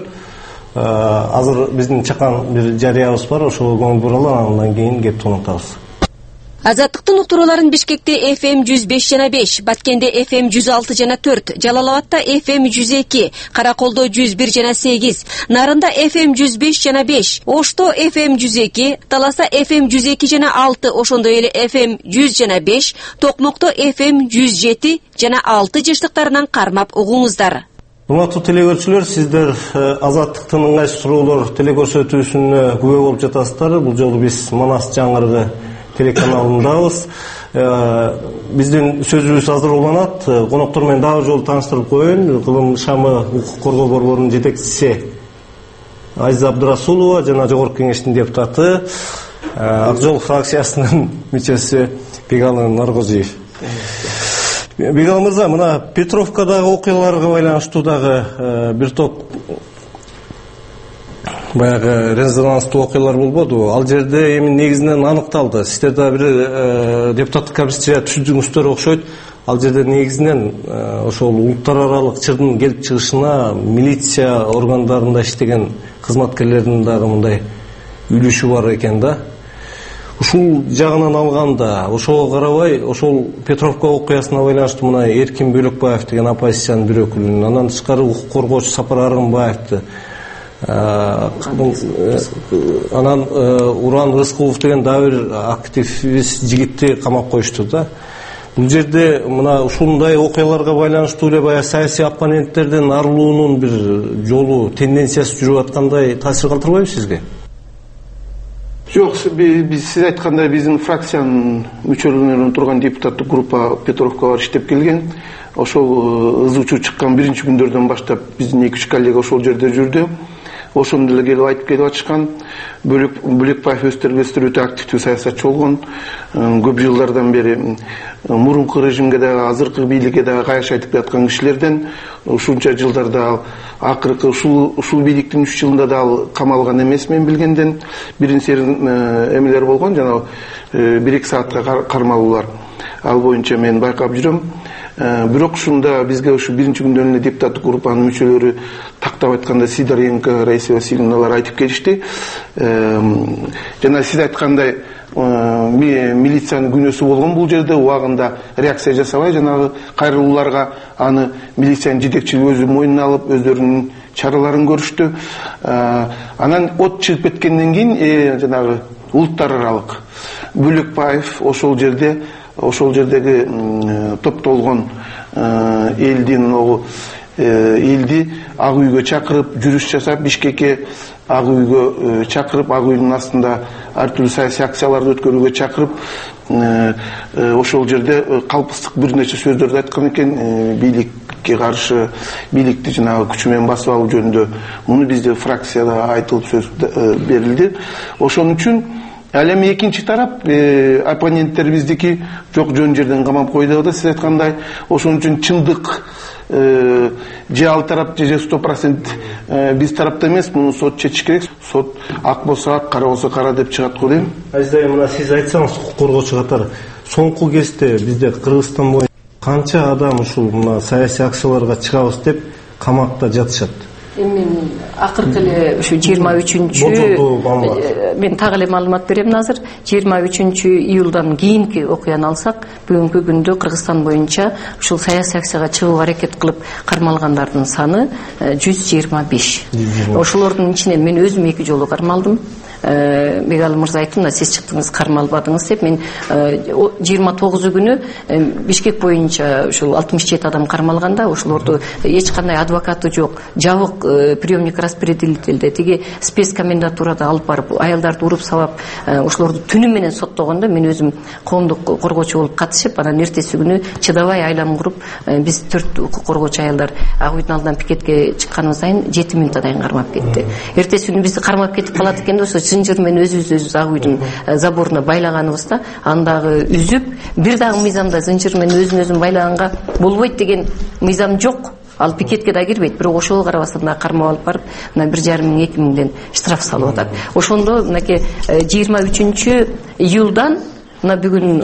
азыр биздин чакан бир жарыябыз бар, ошого көңүл буралы, андан кийин кеп токтотабыз. Азаттыктын уктурууларын Бишкекте FM 105,5, Баткенде FM 106,4, Жалалабатта FM 102, Караколдо 101,8, Нарында FM 105,5, Ошто FM 102, Таласа FM 102,6, ошондой эле FM 100,5, Токмокто FM 107,6 жыштыктарынан кармап угуңуздар. Урматтуу телекөрүүчүлөр, сиздер Азаттыктын ыңгайсыз суроолор телекөрсөтүүсүнө күбө болуп жатасыздар. Бул жолу биз Манас жаңырыгы телеканалындабыз. Биздин сөзүбүз азыр уланат. Коноктор менен дагы жолу тааныштырып коеюн. Кылым шамы укук коргоо борборунун жетекчиси Айза Абдырасулова жана Жогорку кеңештин депутаты Ак Жол фракциясынын мүчөсү Бегалы Наргозиев. Бегалы мырза, мына Петровкадагы окуяларга байланыштуу дагы бир топ баягы резонанстуу окуялар болбоду. Ал жерде эми негизинен аныкталды. Сиздер да бир депутаттык комиссия түздүңүздөр окшойт. Ал жерде негизинен ошол улуттар аралык чырдын келип чыгышына милиция органдарында иштеген кызматкерлердин дагы мындай үлүшү бар экен да. Ушул жагынан алганда, ошого карабай, ошол Петровка окуясына байланыштуу мына Эркин Бөлөкбаев деген оппозициянын бир өкүлүн, андан тышкары укук коргоочу Сапар Аргынбаевди, анан Уран Рыскулов деген дагы бир активист жигитти камап коюшту да. Бул жерде мына ушундай окуяларга байланыштуу эле баягы саясий оппоненттердин арылуунун бир жолу, тенденциясы жүрүп аткандай таасир калтырбайбы сизге? Жок, сиз айткандай биздин фракциянын мүчөлүгүнөн турган депутаттык группа Петровкага иштеп келген. Ошол ыз учуу чыккан биринчи күндөрдөн баштап биздин 2-3 коллега ошол жерде жүрдү. Ошондо эле келип айтып келип атышкан. Бөлөкбаев өстөр өтө активдүү саясатчы болгон. Көп жылдардан бери мурунку режимге дагы, азыркы бийликке дагы кайшы айтып жаткан кишилерден ушунча жылдарда акыркы ушул бийликтин 3 жылында да ал камалган эмес мен билгенден. Биринчи эмелер болгон, жана 1-2 саатка кармалуулар. Ал боюнча мен байкап жүрөм. Бирок ушунда бизге ушу биринчи күндөн эле депутаттык группанын мүчөлөрү тактап айтканда Сидоренко, Раиса Васильевналар айтып келишти. Жана сиз айткандай милициянын күнөөсү болгон бул жерде убагында реакция жасабай, жанагы кайрылууларга аны милициянын жетекчилиги өзү мойнуна алып, өздөрүнүн чараларын көрүштү. Анан от чыгып кеткенден кийин жанагы улуттар аралык Бөлөкбаев ошол жерде ошол жердеги топтолгон элди ак үйгө чакырып жүрүш жасап, Бишкекке ак үйгө чакырып, ак үйдүн астында ар түрдүү саясий акцияларды өткөрүүгө чакырып, ошол жерде калпыстык бир нече сөздөрдү айткан экен, бийликке каршы, бийликти жанагы күчү менен басып алуу жөнүндө. Муну бизде фракцияда айтылып сөз берилди. Ошон үчүн ал эми экинчи тарап, оппоненттер биздики жок жөн жерден камап койду да, сиз айткандай. Ошон үчүн чындык же ал тарап же 100% биз тарапта эмес, муну сот чечиш керек. Сот ак болсо ак, кара болсо кара деп чыгат го дейм. Азизай, мына сиз айтсаңыз, укук коргоочу катары соңку кезде бизде Кыргызстан боюнча канча адам ушул мына саясий акцияларга чыгабыз деп камакта жатышат? Эми акыркы эле ушу 23 мен так эле маалымат берем азыр. 23 июлдан кийинки окуяны алсак, бүгүнкү күндө Кыргызстан боюнча ушул саясий акцияга чыгууга аракет кылып кармалгандардын саны 125. Ошолордун ичинен мен өзүм 2 жолу кармалдым. Бегалы мырза айтты, мына сиз чыктыңыз, кармалбадыңыз деп. Мен 29 күнү Бишкек боюнча ушул 67 адам кармалганда, ошолорду эч кандай адвокаты жок, жабык приемник распределителде, тиги спецкомендатурада алып барып, аялдарды уруп сабап, ошолорду түнү менен соттогондо мен өзүм коомдук коргоочу болуп катышып, анан эртеси күнү чыдабай айлам куруп, биз 4 укук коргоочу аялдар ак үйдүн алдынан пикетке чыкканыбыздан 7 минутта дайын кармап кетти. Эртеси күнү бизди кармап кетип калат экен да, зынжыр менен өзүбүз ак үйдүн заборуна байлаганыбызда, андагы үзүп, бир дагы мыйзамда зынжыр менен өзүн байлаганга болбойт деген мыйзам жок. Ал пикетке да кирбейт, бирок ошого карабастан да кармап алып барып, мына 1,5-2 миңден штраф салып атат. Ошондо мынакей 23 июлдан мына бүгүн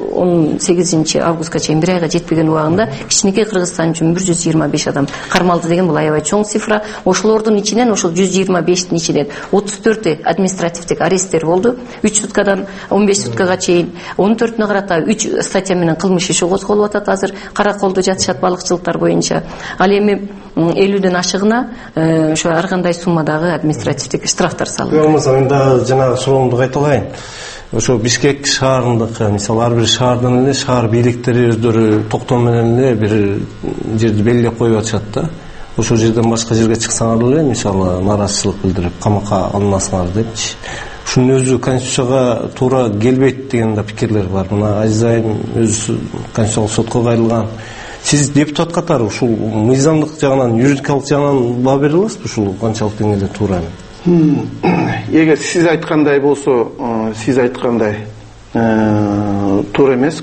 18 августка чейин 1 айга жетпеген убагында кичинекей Кыргызстан үчүн 125 адам кармалды деген бул аябай чоң цифра. Ошолордун ичинен, ошол 125-тин ичинен 34 административдик аресттер болду. 3 суткадан 15 суткага чейин 14-үнө карата 3 статья менен кылмыш иши козголуп атат. Азыр караколдо жатышат балыкчылыктар боюнча. Ал эми 50ден ашыгына ошо ар кандай суммадагы административдик штрафтар салынды. Мен дагы жанагы суроомду кайталайын. Ошо Бишкек шаарындык, мисалы ар бир шаардын эле шаар бийликтери өздөрү токтом менен эле бир жерди белгилеп коюп атышат да. Ошол жерден башка жерге чыксаңар эле, мисалы нааразычылык билдирип камакка алынасыңар депчи. Ушунун өзү конституцияга туура келбейт деген да пикирлер бар. Мына Азизайым өзү конституциялык сотко кайрылган. Сиз депутат катары ушул мыйзамдык жагынан, юридикалык жагынан баа бере аласызбы, ушул канчалык деңгээлде туура? Эгер сиз айткандай болсо, сиз айткандай туура эмес.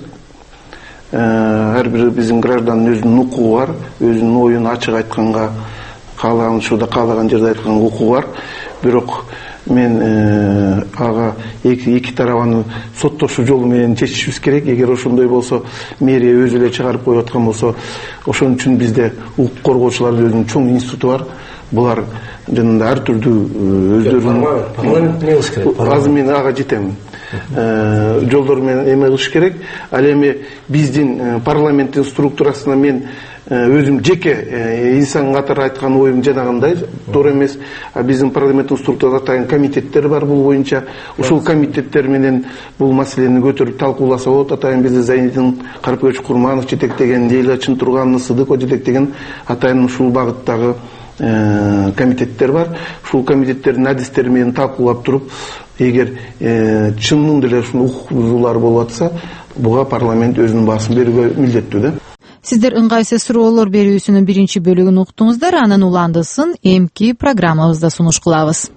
Ар бир биздин гражданын өзүнүн укугу бар, өзүнүн оюн ачык айтканга, каалаган учурда, каалаган жерде айтканга укугу бар. Бирок мен ага эки тарабаны соттошуу жолу менен чечишибиз керек. Эгер ошондой болсо, мэрия өзү эле чыгарып коюп аткан болсо, ошон үчүн бизде укук коргоочулардын өзүнүн чоң институту бар. Булар жанында ар түрдүү өздөрүнүн парламент эмне кылыш керек? Азыр мен ага жетем. Жолдор менен эме кылыш керек. Ал эми биздин парламенттин структурасына мен өзүм жеке инсан катары айткан оюм жанагындай туура эмес. Биздин парламенттин структурасында атайын комитеттер бар бул боюнча. Ушул комитеттер менен бул маселени көтөрүп талкууласа болот. Атайын бизде Зайнидин Карпыгыч Курманов жетектеген, Лейла Чынтурганова, Сыдыкова жетектеген атайын ушул багыттагы комитеттер бар. Ушул комитеттердин адистери менен талкуулап туруп, эгер чынында эле ушул укук бузуулар болуп атса, буга парламент өзүнүн баасын берүүгө милдеттүү да. Сиздер ыңгайсыз суроолор берүүсүнүн биринчи бөлүгүн уктуңуздар, анын уландысын эмки программабызда сунуш кылабыз.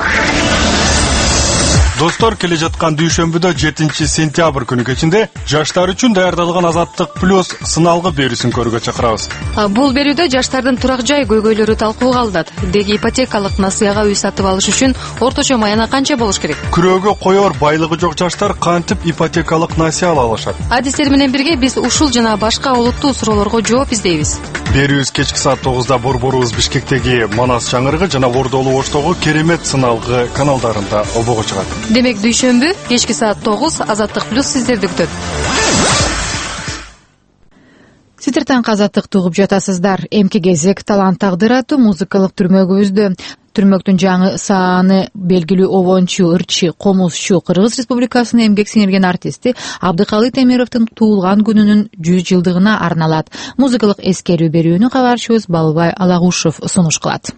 Достор, келе жаткан дүйшөмбүдө 7-сентябрь күнү кечинде жаштар үчүн даярдалган Азаттык плюс сыналгы берүүсүн көрүүгө чакырабыз. Бул берүүдө жаштардын турак жай көйгөйлөрү талкууга алынат. Деги ипотекалык насыяга үй сатып алыш үчүн орточо маяна канча болуш керек? Күрөөгө коёр байлыгы жок жаштар кантип ипотекалык насыя ала алышат? Адистер менен бирге биз ушул жана башка олуттуу суроолорго жооп издейбиз. Берүүбүз кечки саат 9-да борборубуз Бишкектеги Манас чаңырыгы жана Ордолуу Оштогу Керемет сыналгы каналдарында обого чыгат. Демек дүйшөмбү кечки саат 9 Азаттык плюс сиздерди күтөт. Интертан казаттык тугуп жатасыздар. Эмки кезек талант тагдыр аттуу музыкалык түрмөгүбүздө. Түрмөктүн жаңы сааны белгилүү обончу, ырчы, комузчу, Кыргыз Республикасынын эмгек сиңирген артисти Абдыкалый Темировдун туулган күнүнүн 100 жылдыгына арналат. Музыкалык эскерүү берүүнү кабарчыбыз Балбай Алагушев сунуш кылат.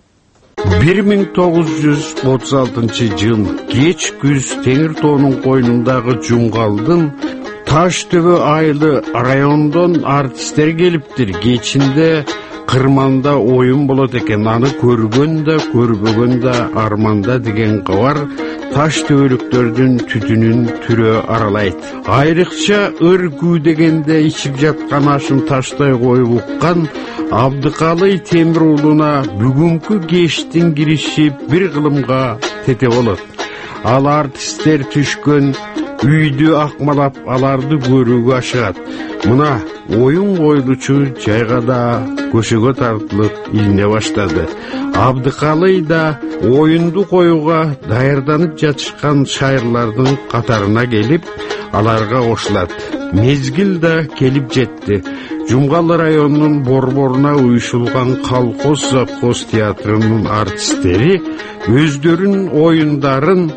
1936 жыл кеч күз Теңир тоонун койнундагы Жумгалдын Таш төбө айылы райондон артисттер келиптир. Кечинде кырманда оюн болот экен. Аны көргөн да, көрбөгөн да арманда деген кабар таш төбөлүктөрдүн түтүнүн түрө аралайт. Айрыкча ыр күүдегенде ичип жаткан ашын таштай коюп уккан Абдыкалый Темир уулуна бүгүнкү кештин кириши бир кылымга тете болот. Ал артисттер түшкөн үйдү акмалап аларды көрүүгө ашыгат. Мына оюн коюлучу жайга да көшөгө тартылып илине баштады. Абдыкалый да оюнду коюуга даярданып жатышкан шайырлардын катарына келип, аларга кошулат. Мезгил да келип жетти. Жумгал районунун борборуна уюшулган колхоз завхоз театрынын артисттери өздөрүнүн оюндарын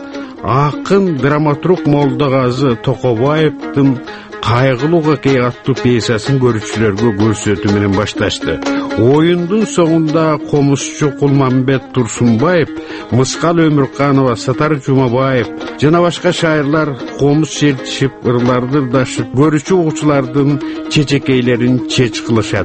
акын драматург Молдогазы Токобаевдин Кайгылуу Акей аттуу пьесасын көрүүчүлөргө көрсөтүү менен башташты. Оюндун соңунда комузчу Кулманбет Турсунбаев, Мыскал Өмүрканова, Сатар Жумабаев жана башка шайырлар комуз чертишип, ырларды ырдашып, көрүүчү угуучулардын чечекейлерин чеч кылышат.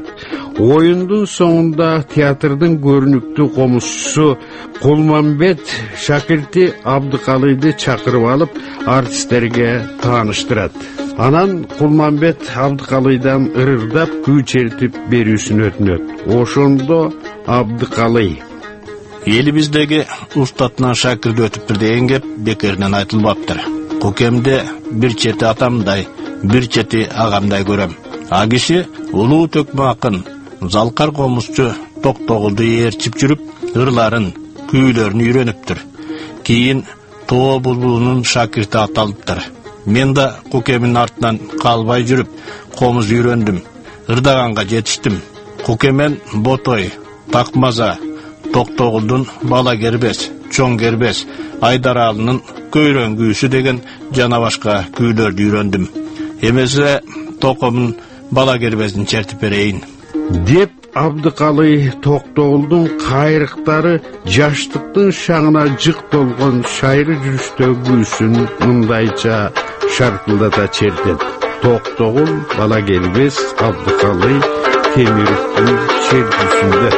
Оюндун соңунда театрдын көрүнүктүү комузчусу Кулманбет шакирти Абдыкалыйды чакырып алып, артисттерге тааныштырат. Анан Кулманбет Абдыкалыйдан ырырдап күү чертип берүүсүн өтүнөт. Ошондо Абдыкалый: Элибиздеги устатынан шакирди өтүптүр деген кеп бекеринен айтылбаптыр. Кокемде бир чети атамдай, бир чети агамдай көрөм. А киши улуу төкмө акын, залкар комузчу Токтогулду ээрчип жүрүп, ырларын, күүлөрүн үйрөнүптүр. Кийин Тоо булбулунун шакирти аталыптыр. Мен да кокемдин артынан калбай жүрүп, комуз үйрөндүм. Ырдаганга жетиштим. Кокемен Ботой, Такмаза, Токтогулдун Бала кербес, Чоң кербес, Айдаралынын Көйрөн күүсү деген жана башка күүлөрдү үйрөндүм. Эмесе Токомун Бала кербесин чертип берейин деп Абдыкалый Токтогулдун кайрыктары жаштыктын шаңына жык толгон шайры жүрүштөгү күүсүн мындайча шаркылдата чертет. Токтогул Бала кербес Абдыкалый Темировдун чертүүсүндө.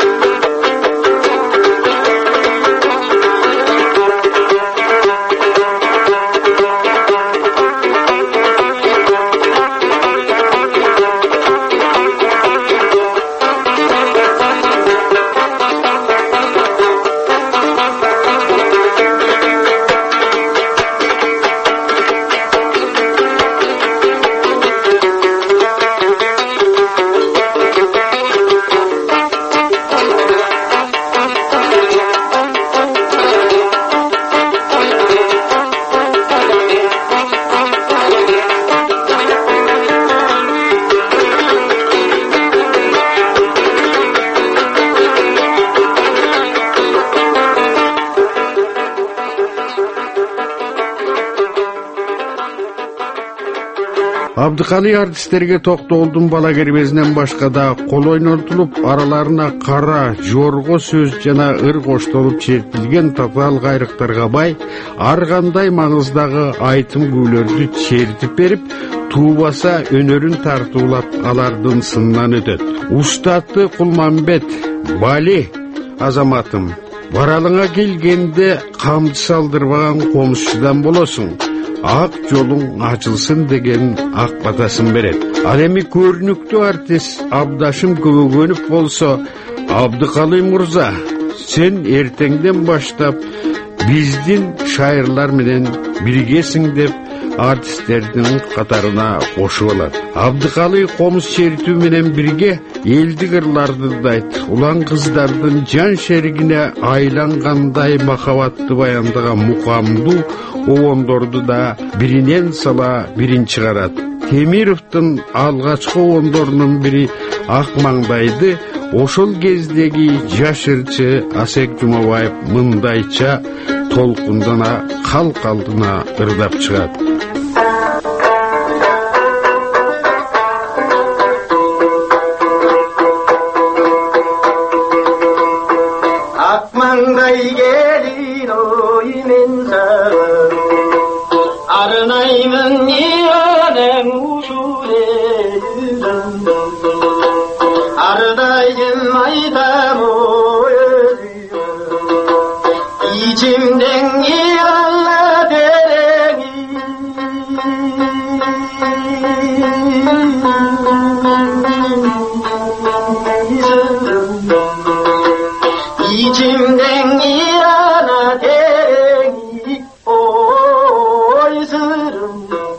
Абдыкалый артисттерге Токтогулдун Бала кербесинен башка да кол ойнотулуп, араларына кара, жорго сөз жана ыр коштолуп чертилген татаал кайрыктарга бай, ар кандай маңыздагы айтым күүлөрдү чертип берип, туубаса өнөрүн тартуулап алардын сынынан өтөт. Устаты Кулманбет: Бали азаматым, баралыңа келгенде камчы салдырбаган комузчудан болосуң. Ак жолуң ачылсын деген ак батасын берет. Ал эми көрүнүктүү артист Абдашым Көбөгөнов болсо: Абдыкалый мырза, сен эртеңден баштап биздин шайырлар менен биргесиң деп артисттердин катарына кошуп алат. Абдыкалый комуз чертүү менен бирге элдик ырларды ырдайт. Улан кыздардын жан шеригине айлангандай махабатты баяндаган мукамдуу обондорду да биринен сала бирин чыгарат. Темировдун алгачкы обондорунун бири ак маңдайды ошол кездеги жаш ырчы Асек Жумабаев мындайча толкундана калк алдына ырдап чыгат. Ак маңдай келин ойменса арнаймын нияның ушулерін ардайым айтам өзім içimden yalla dereni içimden yana dereni oy sırrım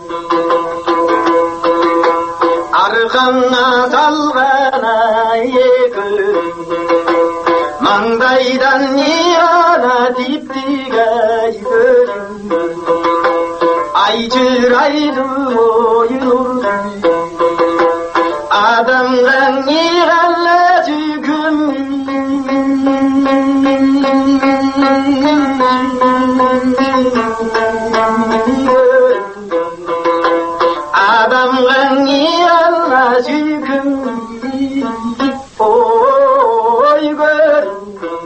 arkamna salgana yeküm mangdaydan yana dipdigay görüm aycıraydım oyun adamdan yiralla tüküm adamdan yiralla tüküm oy görüm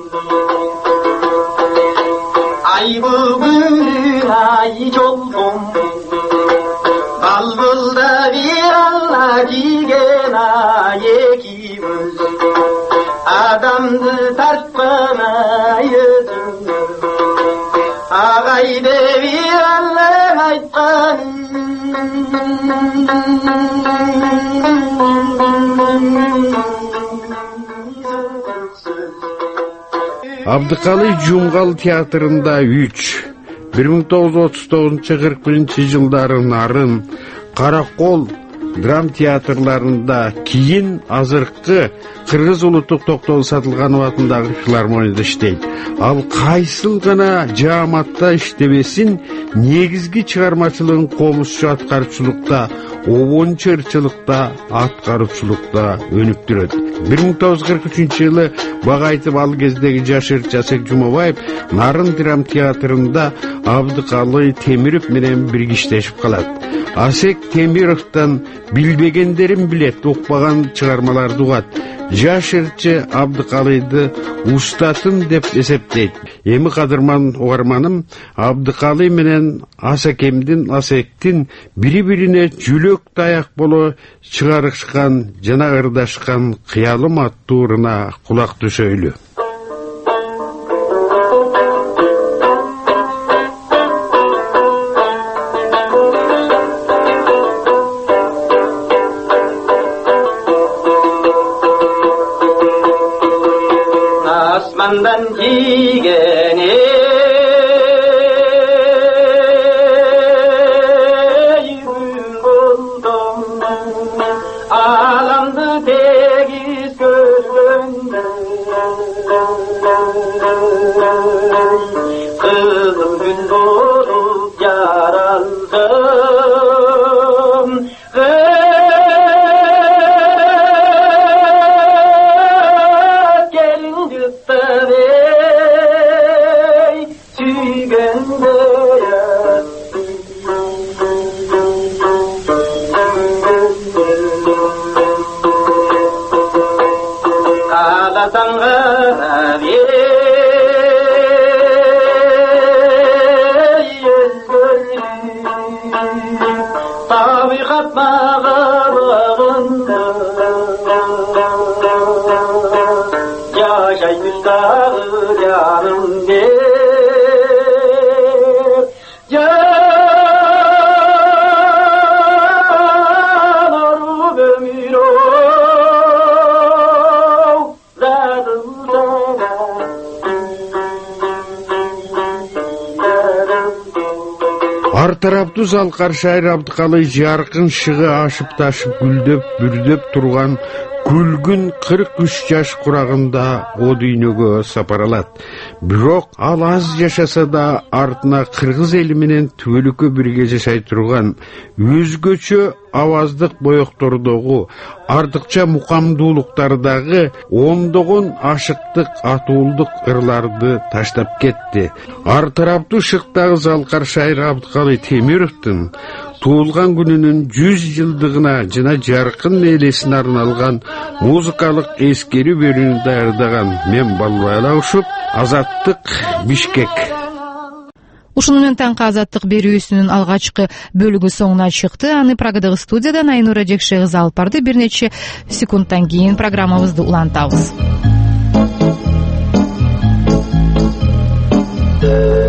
ay bugün ay çoldum balbılda bir anla gigen ayekimiz adamdı tartmanaydım ağaydı bir anla aytkan Абдыкалый Жумгал театрында 1939-41 жылдары нарын, Каракол драм театрларында, кийин азыркы Кыргыз улуттук Токтогул Сатылганов атындагы филармонияда иштейт. Ал кайсыл гана жааматта иштебесин, негизги чыгармачылыгын комузчу аткарчылыкта, обончу ырчылыкта, аткаруучулукта өнүктүрөт. 1943-жылы бага айтып ал кездеги жаш ырчы Асек Жумабаев Нарын драм театрында Абдыкалый Темиров менен бирге иштешип калат. Асек Темировдон билбегендерин билет, укпаган чыгармаларды угат. Жаш ырчы Абдыкалыйды устатым деп эсептейт. Эми кадырман угарманым, Абдыкалый менен Асектин бири-бирине жүлөк таяк боло чыгарышкан жана ырдашкан кыялым аттууруна кулак түшөйлү. Asmandan yigene yürün buldum alamdı tegiz gözümde kızıl gün olup yaraldım Tabiat mağarında yaşaymışlar yanımda Canarım ömür Ар тараптуу Залкар шайыр Абдыкалый жаркын шыгы ашып ташып гүлдөп бүрдөп турган күлгүн 43 жаш курагында о дүйнөгө сапар алат. Бирок ал аз жашаса да артына кыргыз эли менен түбөлүккө бирге жашай турган өзгөчө аваздык боектордогу артыкча мукамдуулуктардагы ондогон ашыктык атуулдук ырларды таштап кетти. Ар тараптуу шыктагы Залкар шайыр Абдыкалый Темировдун туулган күнүнүн 100 жылдыгына жана жаркын элесине арналган музыкалык эскерүү бөлүмүн даярдаган мен Балбай Алаушев, Азаттык, Бишкек. Ушуну менен таңкы азаттык берүүсүнүн алгачкы бөлүгү соңуна чыкты. Аны Прагадагы студиядан Айнура Жекше кызы алып барды. Бир нече секундтан кийин программабызды улантабыз.